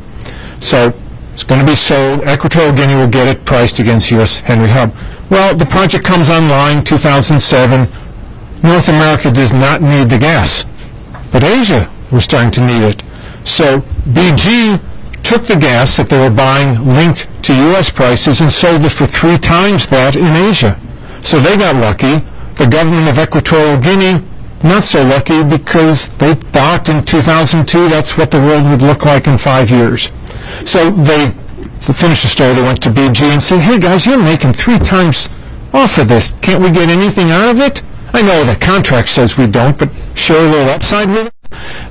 So it's going to be sold. Equatorial Guinea will get it priced against U S Henry Hub. Well, the project comes online two thousand seven. North America does not need the gas, but Asia was starting to need it. So B G took the gas that they were buying linked to U S prices and sold it for three times that in Asia. So they got lucky. The government of Equatorial Guinea, not so lucky, because they thought in two thousand two that's what the world would look like in five years. So they, to finish the story, they went to B G and said, hey guys, you're making three times off of this. Can't we get anything out of it? I know the contract says we don't, but share a little upside with it.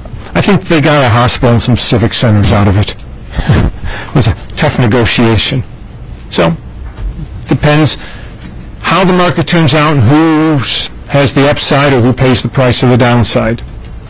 I think they got a hospital and some civic centers out of it. It was a tough negotiation. So it depends how the market turns out and who has the upside or who pays the price of the downside.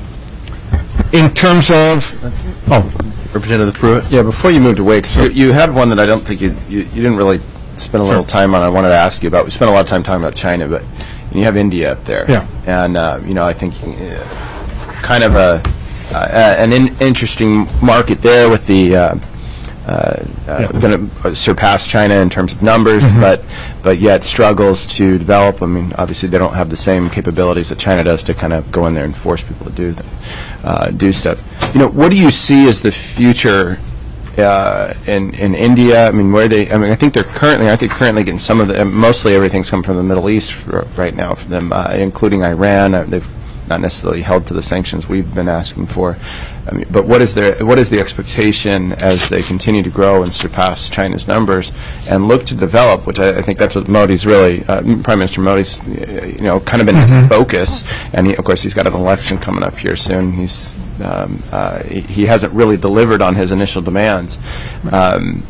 In terms of, oh, Representative Pruitt? Yeah, before you moved away, 'cause you, you had one that I don't think you, you, you didn't really spend a little time on. I wanted to ask you about. We spent a lot of time talking about China, but you have India up there. Yeah. And, uh, you know, I think uh, kind of a uh, an in, interesting market there with the uh, uh, uh, going to surpass China in terms of numbers, mm-hmm. but but yet struggles to develop. I mean, obviously they don't have the same capabilities that China does to kind of go in there and force people to do uh, do stuff. You know, what do you see as the future uh, in in India? I mean, where they? I mean, I think they're currently. I think currently getting some of the. Mostly everything's come from the Middle East for, right now, for them, uh, including Iran. Uh, they've not necessarily held to the sanctions we've been asking for. I mean, but what is their what is the expectation as they continue to grow and surpass China's numbers and look to develop? Which I, I think that's what Modi's really, uh, Prime Minister Modi's, you know, kind of been mm-hmm. his focus. And he, of course, he's got an election coming up here soon. He's um, uh, he, he hasn't really delivered on his initial demands. Um,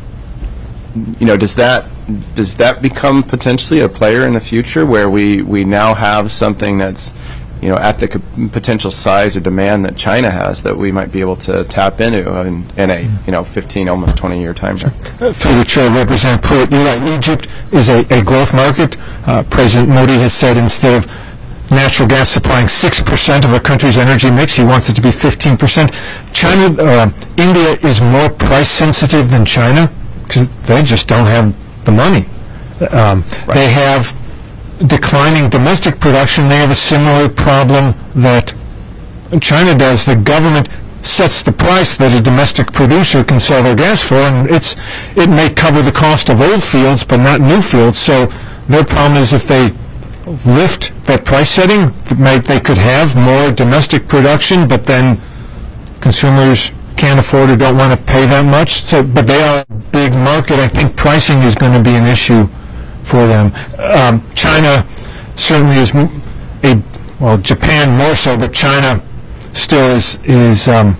you know, does that does that become potentially a player in the future where we we now have something that's, you know, at the co- potential size or demand that China has that we might be able to tap into in, in a, you know, fifteen, almost twenty year time frame? Through the chair, Representative Pruitt, you're right. Egypt is a, a growth market. Uh, President Modi has said instead of natural gas supplying six percent of a country's energy mix, he wants it to be fifteen percent. China, uh, India is more price sensitive than China because they just don't have the money. Um, right. They have declining domestic production. They have a similar problem that China does. The government sets the price that a domestic producer can sell their gas for, and it's it may cover the cost of old fields, but not new fields. So their problem is if they lift that price setting, they could have more domestic production, but then consumers can't afford or don't want to pay that much. So, but they are a big market. I think pricing is going to be an issue for them. Um, China certainly is a, well, Japan more so, but China still is, is um,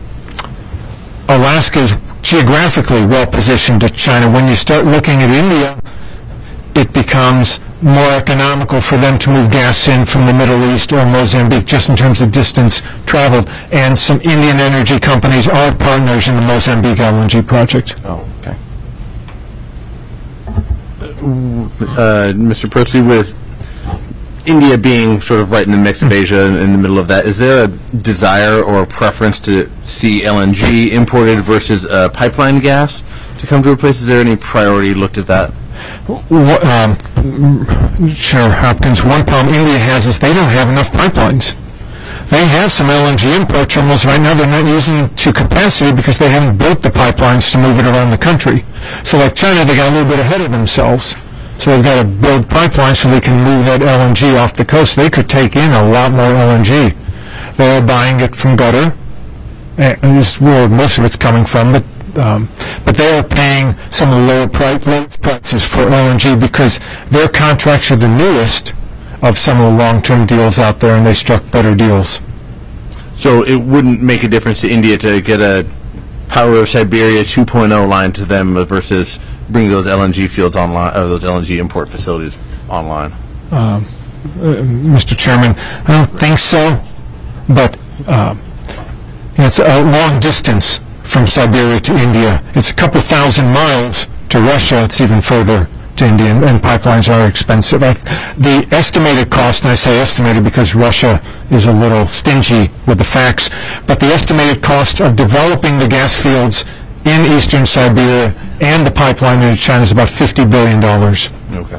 Alaska is geographically well positioned to China. When you start looking at India, it becomes more economical for them to move gas in from the Middle East or Mozambique, just in terms of distance traveled. And some Indian energy companies are partners in the Mozambique L N G project. Oh, okay. Uh, Mister Percy, with India being sort of right in the mix of Asia, in the middle of that, is there a desire or a preference to see L N G imported versus uh, pipeline gas to come to a place? Is there any priority looked at that? What, um, Chair Hopkins, one problem India has is they don't have enough pipelines. They have some L N G import terminals right now they're not using to capacity because they haven't built the pipelines to move it around the country. So like China, they got a little bit ahead of themselves. So they've got to build pipelines so they can move that L N G off the coast. They could take in a lot more L N G. They're buying it from Qatar, and this is where most of it's coming from, but um, but they are paying some of the lower prices for L N G because their contracts are the newest of some of the long-term deals out there, and they struck better deals. So it wouldn't make a difference to India to get a Power of Siberia two point oh line to them versus bring those L N G fields online, or those L N G import facilities online? Um, uh, Mister Chairman, I don't think so, but uh, it's a long distance from Siberia to India. It's a couple thousand miles to Russia. It's even further to India, and, and pipelines are expensive. I, the estimated cost, and I say estimated because Russia is a little stingy with the facts, but the estimated cost of developing the gas fields in eastern Siberia and the pipeline into China is about fifty billion dollars. Okay.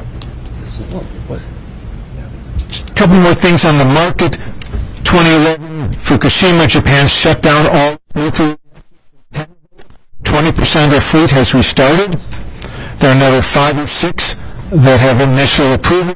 A couple more things on the market. twenty eleven, Fukushima, Japan shut down all nuclear. twenty percent of their fleet has restarted. There are another five or six that have initial approval.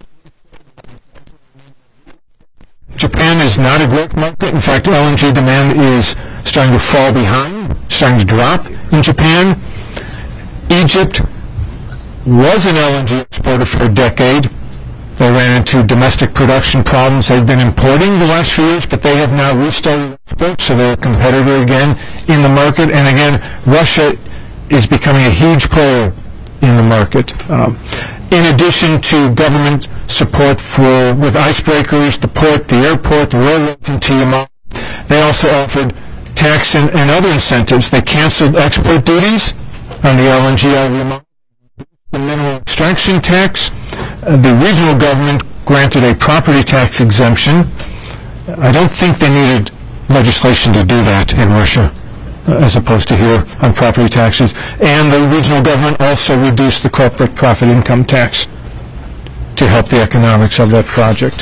Japan is not a growth market. In fact, L N G demand is starting to fall behind, starting to drop in Japan. Egypt was an L N G exporter for a decade. They ran into domestic production problems. They've been importing the last few years, but they have now restarted exports, so they're a competitor again in the market. And again, Russia is becoming a huge player in the market. Um, in addition to government support for with icebreakers, the port, the airport, the railroads in Yamal, they also offered tax and, and other incentives. They canceled export duties on the L N G out of Yamal, the mineral extraction tax. Uh, the regional government granted a property tax exemption. I don't think they needed legislation to do that in Russia, as opposed to here on property taxes. And the regional government also reduced the corporate profit income tax to help the economics of that project.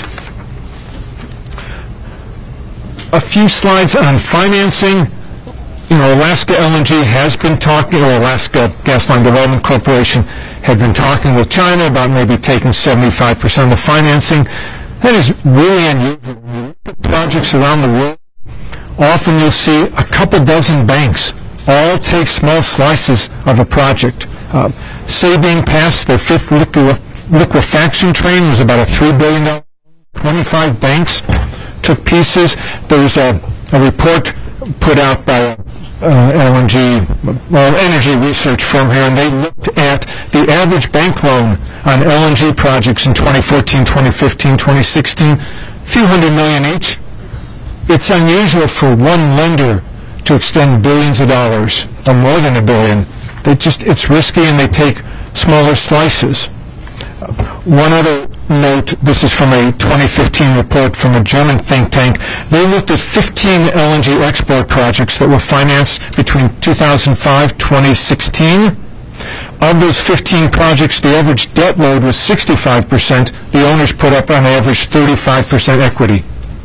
A few slides on financing. You know, Alaska L N G has been talking, or Alaska Gasline Development Corporation had been talking with China about maybe taking seventy-five percent of the financing. That is really unusual. When you look at projects around the world, often you'll see a couple dozen banks all take small slices of a project. Uh, Sabine Pass, their fifth lique- liquefaction train, was about a three billion dollars. twenty-five banks took pieces. There was a, a report put out by uh, L N G, well, energy research firm here, and they looked at the average bank loan on L N G projects in twenty fourteen, twenty fifteen, twenty sixteen, a few hundred million each. It's unusual for one lender to extend billions of dollars, or more than a billion. They just, it's risky, and they take smaller slices. Uh, one other note, this is from a twenty fifteen report from a German think tank. They looked at fifteen L N G export projects that were financed between two thousand five and twenty sixteen. Of those fifteen projects, the average debt load was sixty-five percent. The owners put up on average thirty-five percent equity.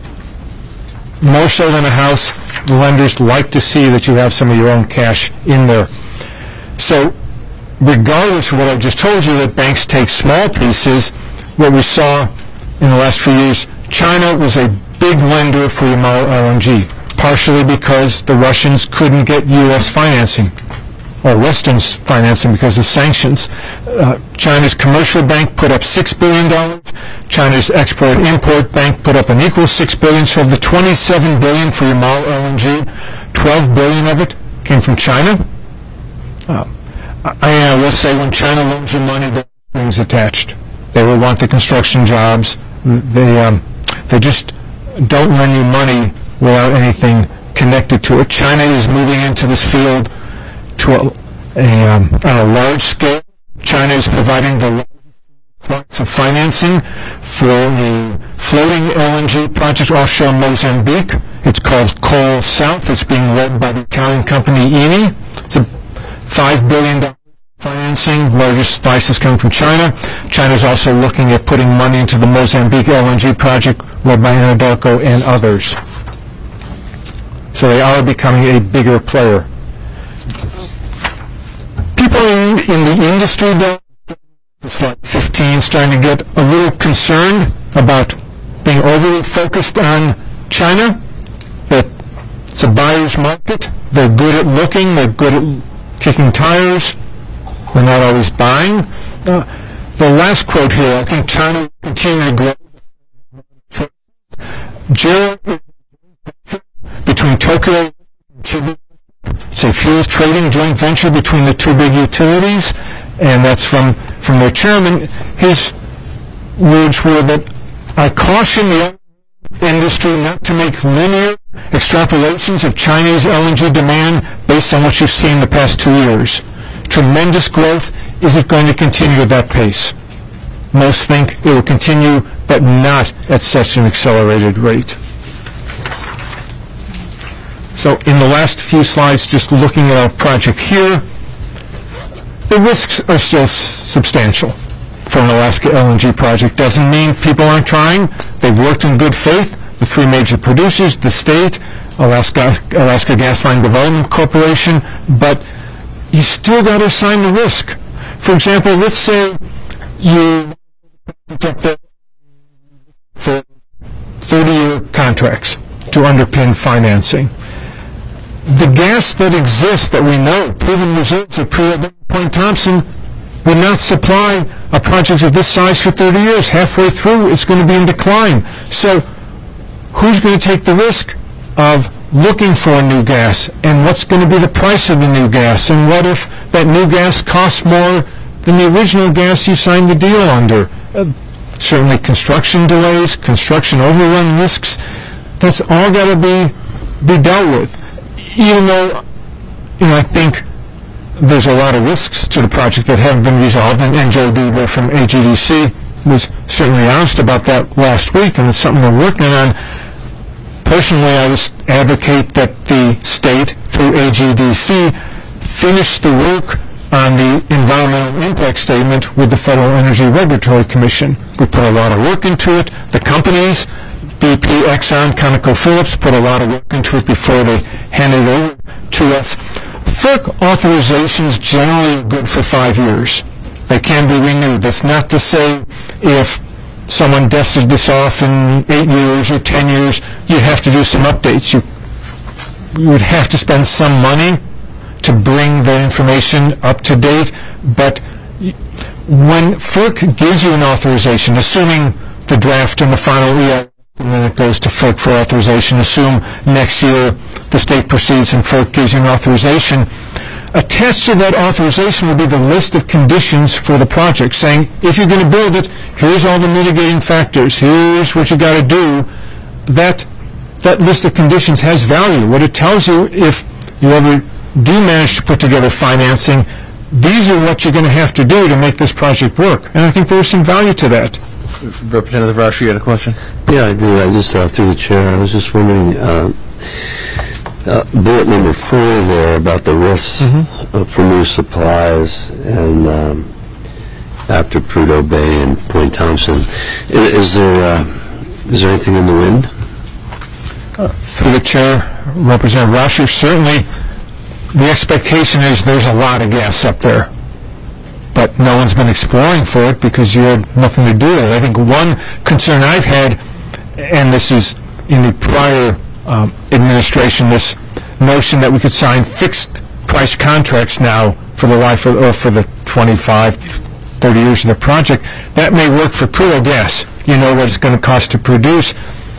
More so than a house, the lenders like to see that you have some of your own cash in there. So regardless of what I just told you, that banks take small pieces, what we saw in the last few years, China was a big lender for Yamal L N G, partially because the Russians couldn't get U S financing, or Western financing because of sanctions. Uh, China's commercial bank put up six billion dollars. China's export-import bank put up an equal six billion dollars. So of the twenty-seven billion dollars for Yamal L N G, twelve billion dollars of it came from China. Uh, I uh, will say when China loans you money, there are strings attached. They will want the construction jobs. They um, they just don't lend you money without anything connected to it. China is moving into this field to a, a um, on a large scale. China is providing the of financing for a floating L N G project offshore Mozambique. It's called Coal South. It's being led by the Italian company Eni. It's a five billion dollars financing, largest slice is coming from China. China is also looking at putting money into the Mozambique L N G project led by Anadarko and others. So they are becoming a bigger player. People in, in the industry, though, slide fifteen, starting to get a little concerned about being overly focused on China, that it's a buyer's market. They're good at looking, they're good at kicking tires, they're not always buying. Uh, the last quote here, I think China will continue to grow. Jero between Tokyo and Chiba. It's a fuel trading joint venture between the two big utilities, and that's from, from their chairman. His words were that I caution the industry not to make linear extrapolations of Chinese L N G demand based on what you've seen the past two years. Tremendous growth. Is it going to continue at that pace? Most think it will continue, but not at such an accelerated rate. So in the last few slides, just looking at our project here, the risks are still s- substantial for an Alaska L N G project. Doesn't mean people aren't trying. They've worked in good faith. The three major producers, the state, Alaska, Alaska Gasline Development Corporation, but you still got to assign the risk. For example, let's say you get the for thirty-year contracts to underpin financing. The gas that exists that we know, proven reserves at Point Thompson, would not supply a project of this size for thirty years. Halfway through, it's going to be in decline. So who's going to take the risk of looking for a new gas? And what's going to be the price of the new gas? And what if that new gas costs more than the original gas you signed the deal under? Uh, certainly construction delays, construction overrun risks, that's all got to be, be dealt with. Even though, you know, I think there's a lot of risks to the project that haven't been resolved, and, and Joe Dieber from A G D C was certainly honest about that last week, and it's something we're working on. Personally, I would advocate that the state, through A G D C, finish the work on the environmental impact statement with the Federal Energy Regulatory Commission. We put a lot of work into it. The companies, B P, Exxon, ConocoPhillips, put a lot of work into it before they handed it over to us. FERC authorizations generally are good for five years. They can be renewed. That's not to say if someone dusted this off in eight years or ten years, you have to do some updates. You, you would have to spend some money to bring the information up to date, but when FERC gives you an authorization, assuming the draft and the final E I, and then it goes to FERC for authorization, assume next year the state proceeds and FERC gives you an authorization, attached to that authorization will be the list of conditions for the project, saying, if you're going to build it, here's all the mitigating factors, here's what you got to do. That, that list of conditions has value. What it tells you, if you ever do manage to put together financing, these are what you're going to have to do to make this project work. And I think there's some value to that. Representative Rauscher, you had a question? Yeah, I do. I just, uh, through the chair, I was just wondering, uh, uh, bullet number four there about the risks mm-hmm. uh, for new supplies and um, after Prudhoe Bay and Point Thompson. Is, is there uh, is there anything in the wind? Uh, through the chair, Representative Rauscher, certainly the expectation is there's a lot of gas up there, but no one's been exploring for it because you had nothing to do with it. I think one concern I've had, and this is in the prior um, administration, this notion that we could sign fixed price contracts now for the life of, or for the twenty-five, thirty years of the project. That may work for Prudhoe gas. You know what it's going to cost to produce.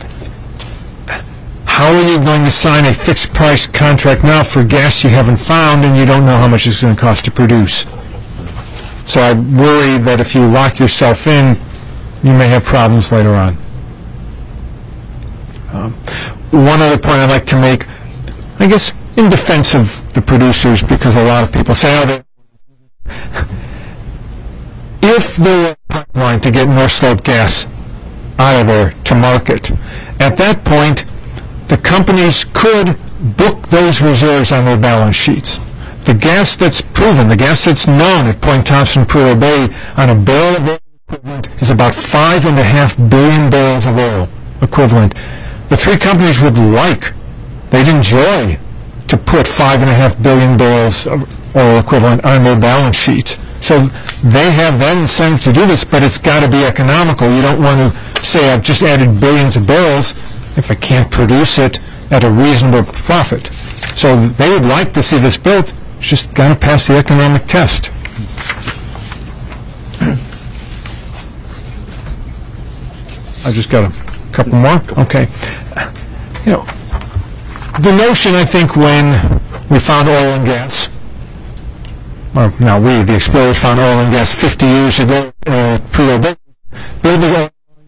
How are you going to sign a fixed price contract now for gas you haven't found and you don't know how much it's going to cost to produce? So I worry that if you lock yourself in, you may have problems later on. Um, one other point I'd like to make, I guess, in defense of the producers, because a lot of people say, oh, they, if there were pipeline to get North Slope gas out of there to market. At that point, the companies could book those reserves on their balance sheets. The gas that's proven, the gas that's known at Point Thompson, Prudhoe Bay, on a barrel of oil equivalent is about five and a half billion barrels of oil equivalent. The three companies would like, they'd enjoy to put five and a half billion barrels of oil equivalent on their balance sheets. So they have that incentive to do this, but it's got to be economical. You don't want to say, I've just added billions of barrels if I can't produce it at a reasonable profit. So they would like to see this built, it's just got to pass the economic test. I just got a couple more. Okay. You know, the notion, I think, when we found oil and gas, well, now we, the explorers, found oil and gas fifty years ago at Prudhoe Bay, building oil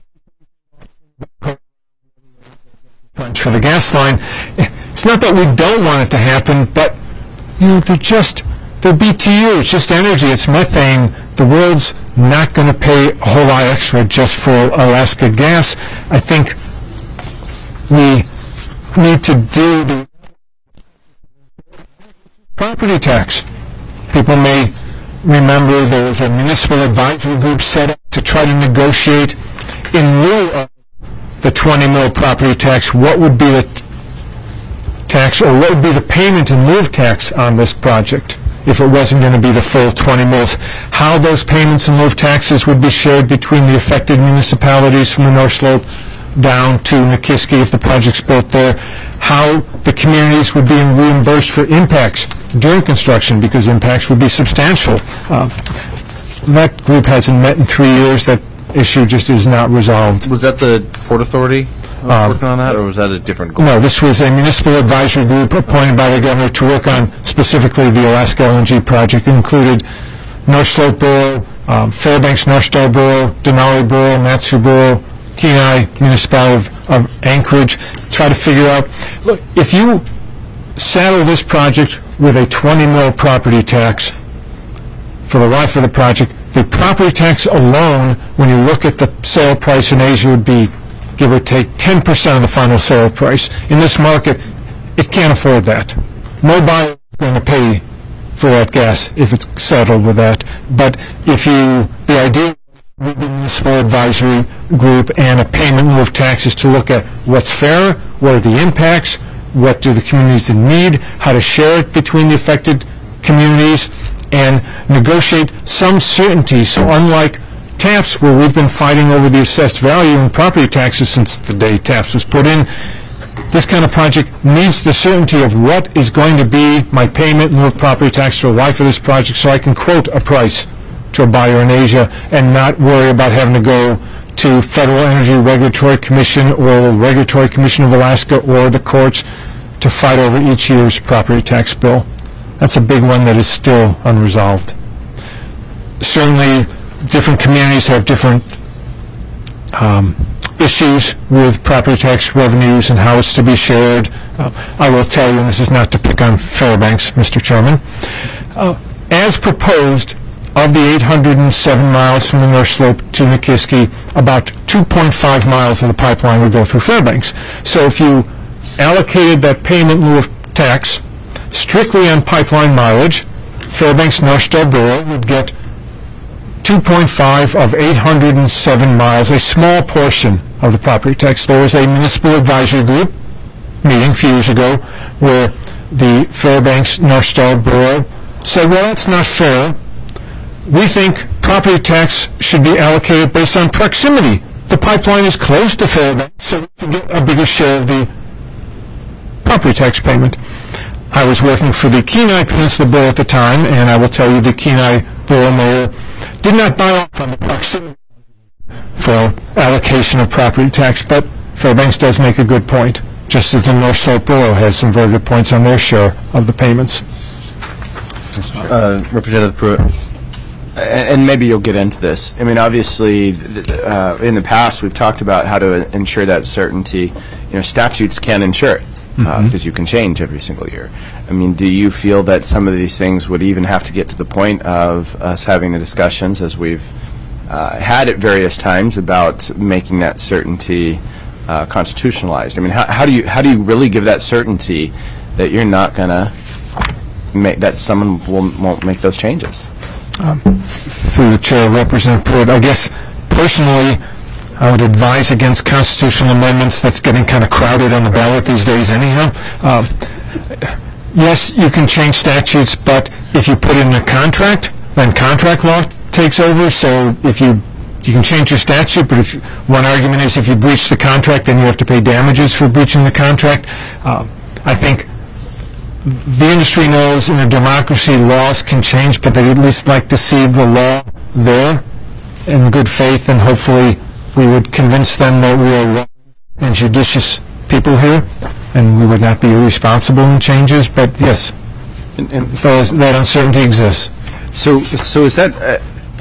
for the gas line. It's not that we don't want it to happen, but you know, they're just, they're B T U, it's just energy, it's methane. The world's not going to pay a whole lot extra just for Alaska gas. I think we need to do the property tax. People may remember there was a municipal advisory group set up to try to negotiate in lieu of the twenty mil property tax, what would be the t- tax, or what would be the payment in lieu of tax on this project if it wasn't going to be the full twenty mils. How those payments in lieu of taxes would be shared between the affected municipalities from the North Slope down to Nikiski if the project's built there. How the communities would be reimbursed for impacts during construction, because impacts would be substantial. Uh, that group hasn't met in three years. That issue just is not resolved. Was that the Port Authority uh, working on that, or was that a different group? No, this was a municipal advisory group appointed by the governor to work on specifically the Alaska L N G project. It included North Slope Borough, um, Fairbanks, North Star Borough, Denali Borough, Mat-Su Borough, Kenai Municipality of, of Anchorage. Try to figure out, look, if you saddle this project with a twenty mil property tax for the life of the project, the property tax alone, when you look at the sale price in Asia, would be, give or take, ten percent of the final sale price. In this market, it can't afford that. No buyer is going to pay for that gas if it's settled with that. But if you, the idea with the municipal advisory group and a payment in lieu of taxes to look at what's fair, what are the impacts, what do the communities need, how to share it between the affected communities, and negotiate some certainty. So unlike TAPS, where we've been fighting over the assessed value and property taxes since the day TAPS was put in, this kind of project needs the certainty of what is going to be my payment in lieu of property tax for the life of this project, so I can quote a price to a buyer in Asia and not worry about having to go to Federal Energy Regulatory Commission or the Regulatory Commission of Alaska or the courts to fight over each year's property tax bill. That's a big one that is still unresolved. Certainly, different communities have different um, issues with property tax revenues and how it's to be shared. Uh, I will tell you, and this is not to pick on Fairbanks, Mister Chairman, uh, as proposed, of the eight hundred seven miles from the North Slope to Nikiski, about two point five miles of the pipeline would go through Fairbanks. So if you allocated that payment in lieu of tax strictly on pipeline mileage, Fairbanks North Star Borough would get two point five of eight hundred seven miles, a small portion of the property tax. There was a municipal advisory group meeting a few years ago where the Fairbanks North Star Borough said, well, that's not fair. We think property tax should be allocated based on proximity. The pipeline is close to Fairbanks, so we can get a bigger share of the property tax payment. I was working for the Kenai Peninsula Borough at the time, and I will tell you the Kenai Borough Mayor did not buy off on the proximity for allocation of property tax, but Fairbanks does make a good point, just as the North Slope Borough has some very good points on their share of the payments. Uh, Representative Pruitt. And, and maybe you'll get into this. I mean, obviously, uh, in the past, we've talked about how to ensure that certainty. You know, statutes can ensure it, because uh, mm-hmm. you can change every single year. I mean, do you feel that some of these things would even have to get to the point of us having the discussions, as we've uh, had at various times about making that certainty uh, constitutionalized. I mean, how, how do you how do you really give that certainty that you're not going to make that someone will, won't make those changes? Um, through the chair, Representative Pruitt, I guess personally, I would advise against constitutional amendments. That's getting kind of crowded on the ballot these days anyhow. Um, yes, you can change statutes, but if you put it in a contract, then contract law takes over. So if you you can change your statute, but if you, one argument is if you breach the contract, then you have to pay damages for breaching the contract. Um, I think the industry knows in a democracy laws can change, but they'd at least like to see the law there in good faith, and hopefully we would convince them that we are wise and judicious people here, and we would not be irresponsible in changes. But yes, and, and so that uncertainty exists. So, so is that uh,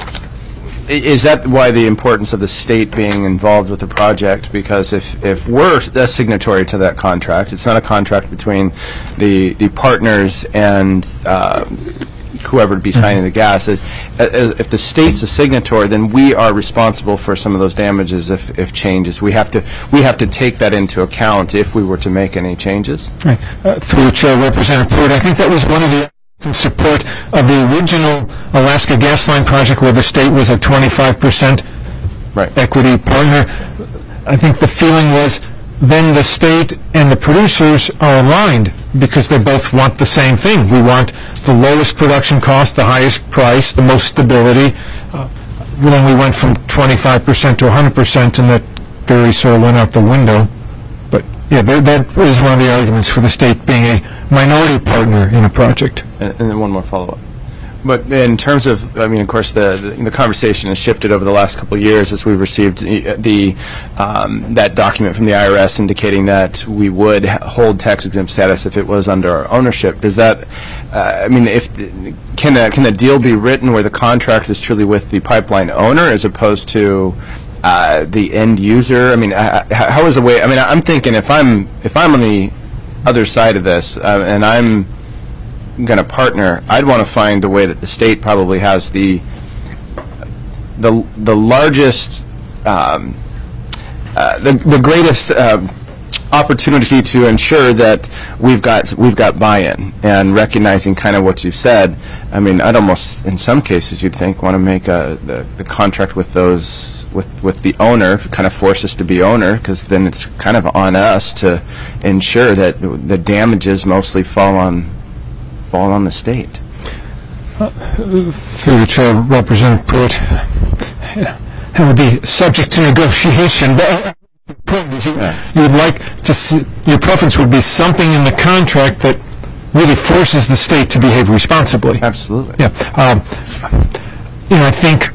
is that why the importance of the state being involved with the project? Because if if we're a signatory to that contract, it's not a contract between the the partners and uh, whoever to be signing the gas. If, if the state's a signatory, then we are responsible for some of those damages if, if changes. We have to we have to take that into account if we were to make any changes. Right. Uh, through the chair, Representative Pruitt, I think that was one of the in support of the original Alaska Gas Line project, where the state was a twenty-five percent right. equity partner. I think the feeling was then the state and the producers are aligned because they both want the same thing. We want the lowest production cost, the highest price, the most stability. Uh, then we went from twenty-five percent to one hundred percent, and that theory sort of went out the window. But yeah, that, that is one of the arguments for the state being a minority partner in a project. And, and then one more follow-up. But in terms of, I mean, of course, the the, the conversation has shifted over the last couple of years as we've received the, the um, that document from the I R S indicating that we would hold tax-exempt status if it was under our ownership. Does that, uh, I mean, if can a, can a deal be written where the contract is truly with the pipeline owner as opposed to uh, the end user? I mean, uh, how is the way? I mean, I'm thinking if I'm if I'm on the other side of this uh, and I'm going to partner, I'd want to find the way that the state probably has the the the largest um, uh, the the greatest um, opportunity to ensure that we've got we've got buy-in, and recognizing kind of what you've said. I mean, I'd almost in some cases you'd think want to make a the, the contract with those with with the owner, kind of force us to be owner, because then it's kind of on us to ensure that the damages mostly fall on fall on the state. Uh, through the chair, Representative Pruitt, that would be subject to negotiation. But you would like to see, your preference would be something in the contract that really forces the state to behave responsibly. Absolutely. Yeah. Um, you know, I think,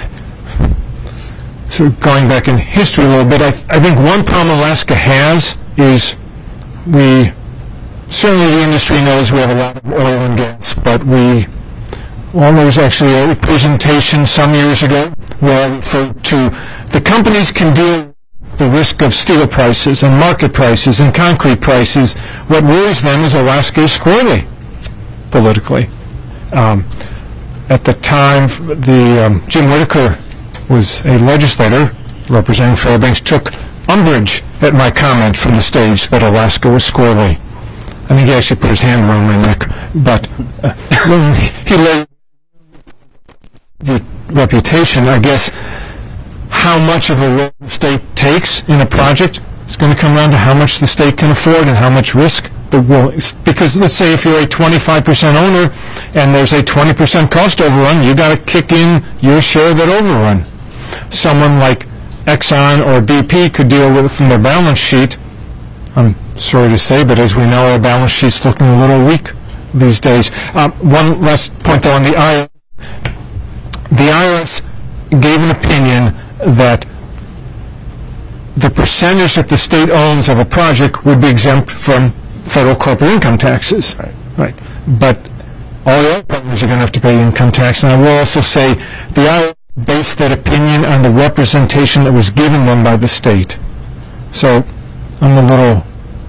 sort of going back in history a little bit, I, I think one problem Alaska has is we, certainly the industry knows we have a lot of oil and gas, but we, well, there was actually a presentation some years ago where I referred to the companies can deal with the risk of steel prices and market prices and concrete prices. What worries them is Alaska is squarely politically. Um, at the time, the um, Jim Whitaker was a legislator representing Fairbanks, took umbrage at my comment from the stage that Alaska was squarely. I think he actually put his hand around my neck, but uh, when he laid the reputation, I guess, how much of a role the state takes in a project is going to come down to how much the state can afford and how much risk the will. Because let's say if you're a twenty-five percent owner and there's a twenty percent cost overrun, you got to kick in your share of that overrun. Someone like Exxon or B P could deal with it from their balance sheet. I'm sorry to say, but as we know, our balance sheet's looking a little weak these days. Um, one last point, though, on the I R S. The I R S gave an opinion that the percentage that the state owns of a project would be exempt from federal corporate income taxes. Right. Right. But all the other partners are going to have to pay income tax. And I will also say the I R S based that opinion on the representation that was given them by the state. So I'm a little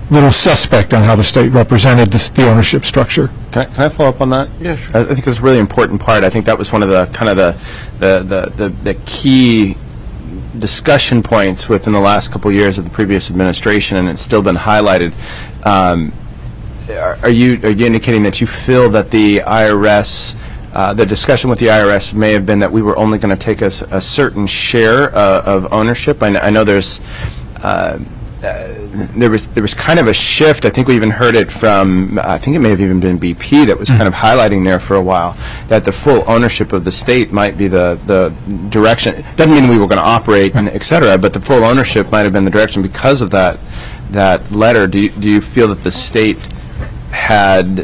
little suspect on how the state represented this, the ownership structure. Can I, can I follow up on that? Yeah, sure. I, I think that's a really important part. I think that was one of the kind of the the, the, the, the key discussion points within the last couple of years of the previous administration, and it's still been highlighted. Um, are, are you are you indicating that you feel that the I R S, uh, the discussion with the I R S may have been that we were only going to take a, a certain share uh, of ownership? I, kn- I know there's uh, uh, there was there was kind of a shift. I think we even heard it from, I think it may have even been B P that was kind of highlighting there for a while, that the full ownership of the state might be the, the direction. Doesn't mean we were going to operate, and et cetera, but the full ownership might have been the direction because of that that letter. Do you, do you feel that the state had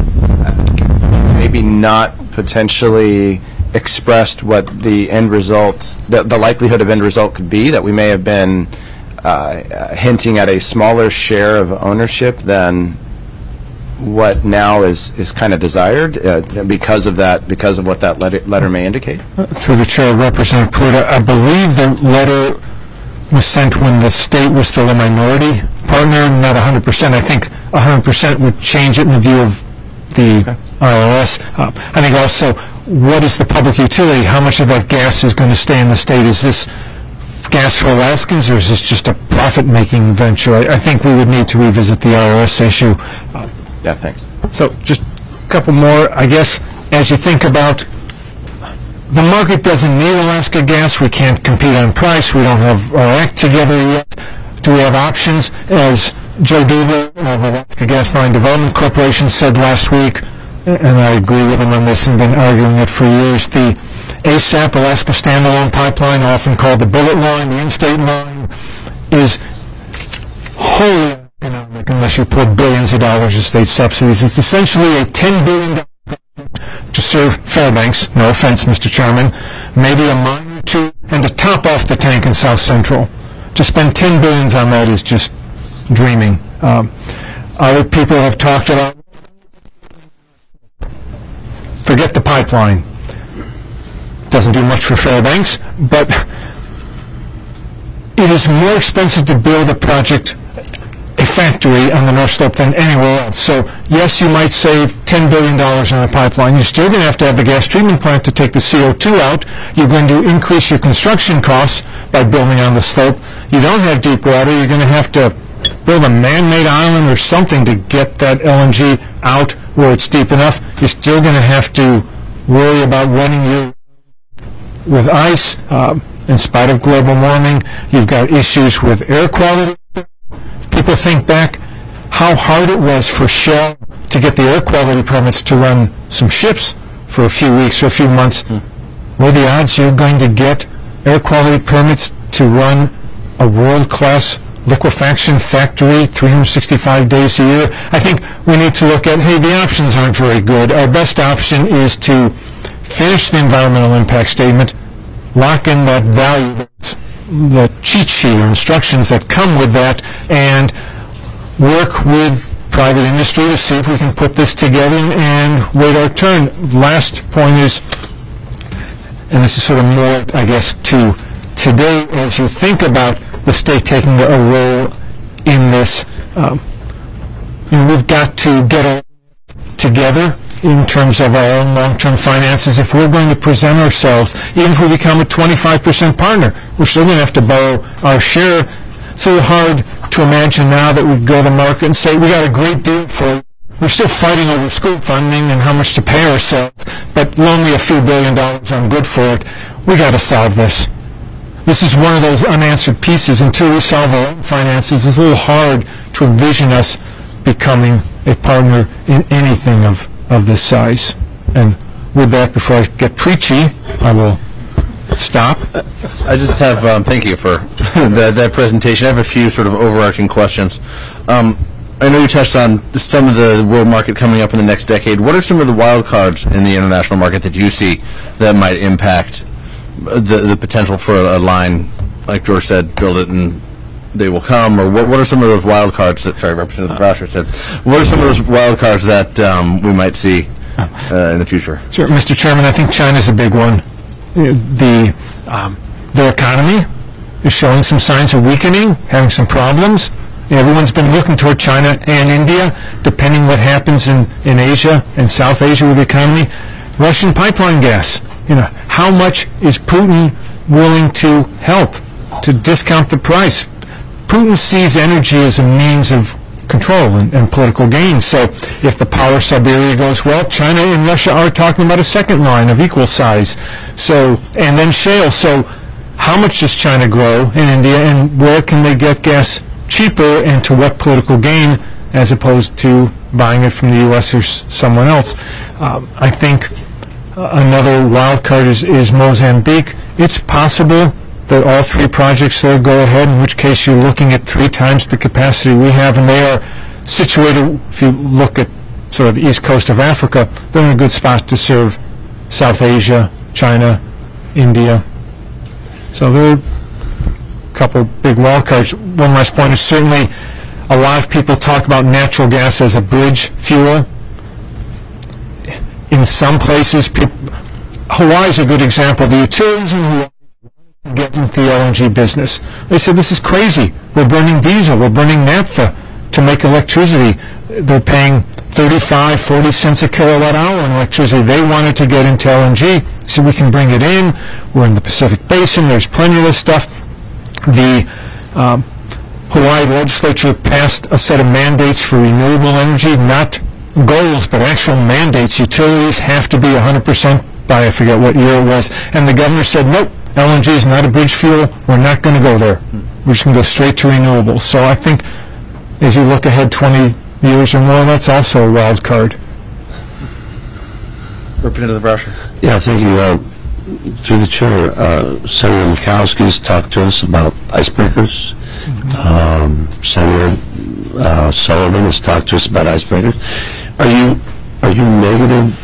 uh, maybe not potentially expressed what the end result, the, the likelihood of end result could be, that we may have been Uh, uh, hinting at a smaller share of ownership than what now is, is kind of desired uh, because of that, because of what that letter, letter may indicate? Through the chair, Representative Pruitt, I believe the letter was sent when the state was still a minority partner, not one hundred percent. I think one hundred percent would change it in the view of the okay. I R S. Uh, I think also, what is the public utility? How much of that gas is going to stay in the state? Is this gas for Alaskans, or is this just a profit-making venture? I, I think we would need to revisit the I R S issue. Uh, yeah, thanks. So just a couple more, I guess, as you think about the market doesn't need Alaska gas. We can't compete on price. We don't have our act together yet. Do we have options? As Joe Duber of Alaska Gas Line Development Corporation said last week, and I agree with him on this and been arguing it for years, the ASAP, Alaska Standalone Pipeline, often called the Bullet Line, the in-state line, is wholly economic unless you put billions of dollars of state subsidies. It's essentially a ten billion dollars project to serve Fairbanks, no offense, Mister Chairman, maybe a mine or two, and to top off the tank in South Central. To spend ten billion dollars on that is just dreaming. Um, other people have talked about, forget the pipeline. Doesn't do much for Fairbanks, but it is more expensive to build a project, a factory on the North Slope than anywhere else. So yes, you might save ten billion dollars on a pipeline. You're still going to have to have the gas treatment plant to take the C O two out. You're going to increase your construction costs by building on the slope. You don't have deep water. You're going to have to build a man-made island or something to get that L N G out where it's deep enough. You're still going to have to worry about running your with ice. Uh, in spite of global warming, you've got issues with air quality. People think back how hard it was for Shell to get the air quality permits to run some ships for a few weeks or a few months. Mm. What are the odds you're going to get air quality permits to run a world-class liquefaction factory three hundred sixty-five days a year? I think we need to look at, hey, the options aren't very good. Our best option is to finish the environmental impact statement, lock in that value, the cheat sheet or instructions that come with that, and work with private industry to see if we can put this together and wait our turn. Last point is, and this is sort of more, I guess, to today, as you think about the state taking a role in this, um, you know, we've got to get our together in terms of our own long-term finances. If we're going to present ourselves, even if we become a twenty-five percent partner, we're still going to have to borrow our share. It's a little hard to imagine now that we go to the market and say, we got a great deal for you. We're still fighting over school funding and how much to pay ourselves, but loan me a few billion dollars, I'm good for it. We got to solve this. This is one of those unanswered pieces. Until we solve our own finances, it's a little hard to envision us becoming a partner in anything of of this size. And with that, before I get preachy, I will stop. I just have, um, thank you for that, that presentation. I have a few sort of overarching questions. Um, I know you touched on some of the world market coming up in the next decade. What are some of the wild cards in the international market that you see that might impact the, the potential for a, a line, like George said, build it and they will come, or what, what are some of those wild cards that, sorry, Representative Brasher said, what are some of those wild cards that um, we might see uh, in the future? Sure, Mister Chairman, I think China's a big one. The, um, their economy is showing some signs of weakening, having some problems. Everyone's been looking toward China and India, depending what happens in, in Asia and South Asia with the economy. Russian pipeline gas. You know, how much is Putin willing to help to discount the price? Putin sees energy as a means of control and, and political gain. So if the power of Siberia goes well, China and Russia are talking about a second line of equal size. So, and then shale. So how much does China grow in India, and where can they get gas cheaper, and to what political gain, as opposed to buying it from the U S or s- someone else? Um, I think uh, another wild card is, is Mozambique. It's possible that all three projects there go ahead, in which case you're looking at three times the capacity we have, and they are situated, if you look at sort of the east coast of Africa, they're in a good spot to serve South Asia, China, India. So there are a couple big wild cards. One last point is certainly a lot of people talk about natural gas as a bridge fuel. In some places, peop- Hawaii is a good example. The utilities in Hawaii get into the L N G business. They said, this is crazy. We're burning diesel. We're burning naphtha to make electricity. They're paying thirty-five, forty cents a kilowatt hour on electricity. They wanted to get into L N G, so we can bring it in. We're in the Pacific Basin. There's plenty of this stuff. The um, Hawaii legislature passed a set of mandates for renewable energy, not goals, but actual mandates. Utilities have to be one hundred percent by, I forget what year it was. And the governor said, nope, L N G is not a bridge fuel. We're not going to go there. We're just going to go straight to renewables. So I think as you look ahead twenty years or more, that's also a wild card. Representative Rauscher. Yeah, thank you. Uh, through the chair, uh, Senator Mikowski's talked to us about icebreakers. Um, Senator uh, Sullivan has talked to us about icebreakers. Are you are you negative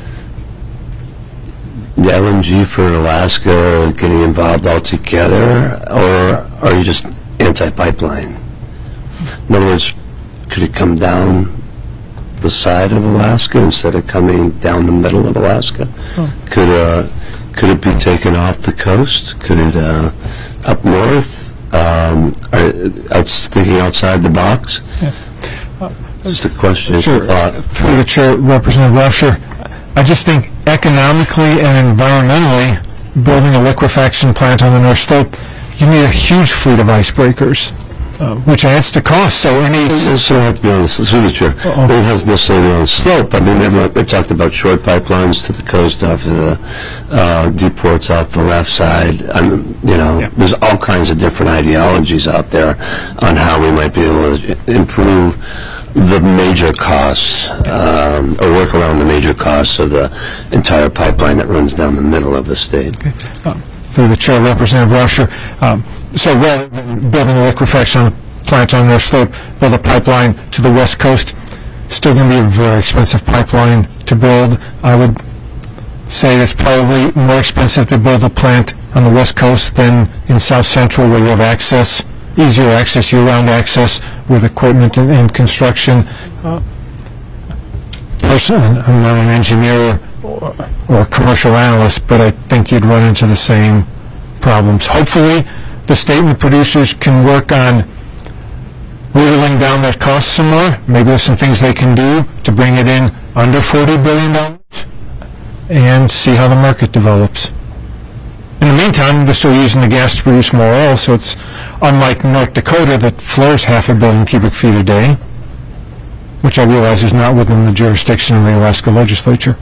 the L N G for Alaska getting involved altogether, or are you just anti-pipeline? In other words, could it come down the side of Alaska instead of coming down the middle of Alaska? Oh. Could uh, could it be taken off the coast? Could it uh, up north? Um, are, out, thinking outside the box? Yeah. Uh, Just a question. Sure. Uh, Through the chair, Representative Rauscher, I just think economically and environmentally, building a liquefaction plant on the North Slope, you need a huge fleet of icebreakers, uh, which adds to cost. So any... It doesn't have to be on the through the chair. Uh-oh. It has necessarily on the slope. I mean, they've, they've talked about short pipelines to the coast off of the uh, deep ports off the left side. I mean, you know, Yeah. there's all kinds of different ideologies out there on how we might be able to improve the major costs, um, or work around the major costs of the entire pipeline that runs down the middle of the state. Okay. Uh, through the chair, Representative Rauscher, um, so rather than building a liquefaction plant on North Slope, build a pipeline to the west coast, still going to be a very expensive pipeline to build. I would say it's probably more expensive to build a plant on the west coast than in south central, where you have access, easier access, year-round access with equipment and, and construction. Uh, personally, I'm not an engineer or, or a commercial analyst, but I think you'd run into the same problems. Hopefully, the state and the producers can work on whittling down that cost some more. Maybe there's some things they can do to bring it in under forty billion dollars and see how the market develops. In the meantime, they're still using the gas to produce more oil, so it's unlike North Dakota that flows half a billion cubic feet a day, which I realize is not within the jurisdiction of the Alaska legislature.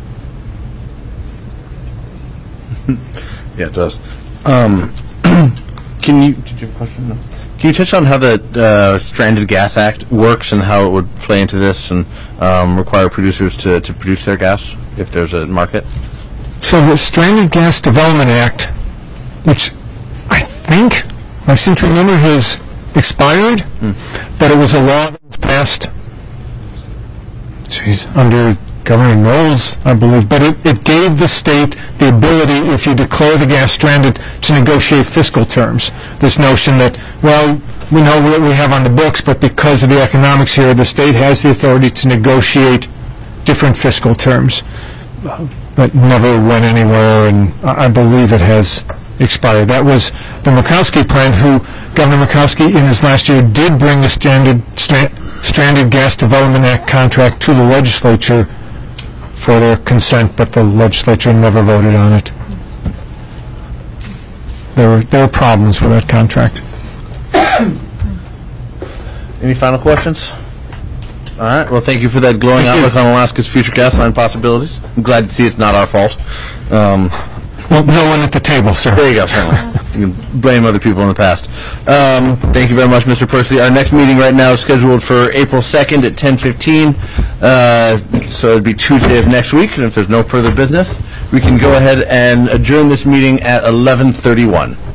Yeah, it does. Um, can you, did you have a question? No. Can you touch on how the uh, Stranded Gas Act works and how it would play into this and um, require producers to, to produce their gas if there's a market? So the Stranded Gas Development Act, which I think, I seem to remember, has expired, mm. but it was a law that was passed, geez, under Governor Knowles, I believe, but it, it gave the state the ability, if you declare the gas stranded, to negotiate fiscal terms. This notion that, well, we know what we have on the books, but because of the economics here, the state has the authority to negotiate different fiscal terms. Uh, that never went anywhere, and I believe it has expired. That was the Murkowski plan, who Governor Murkowski in his last year did bring the standard, stra- Stranded Gas Development Act contract to the legislature for their consent, but the legislature never voted on it. There were, there were problems with that contract. Any final questions? All right. Well, thank you for that glowing outlook on Alaska's future gas line possibilities. I'm glad to see it's not our fault. Um, Well, no one at the table, sir. there you go, certainly. You can blame other people in the past. Um, thank you very much, Mister Persley. Our next meeting right now is scheduled for April second at ten fifteen. Uh, so it'd be Tuesday of next week. And if there's no further business, we can go ahead and adjourn this meeting at eleven thirty-one.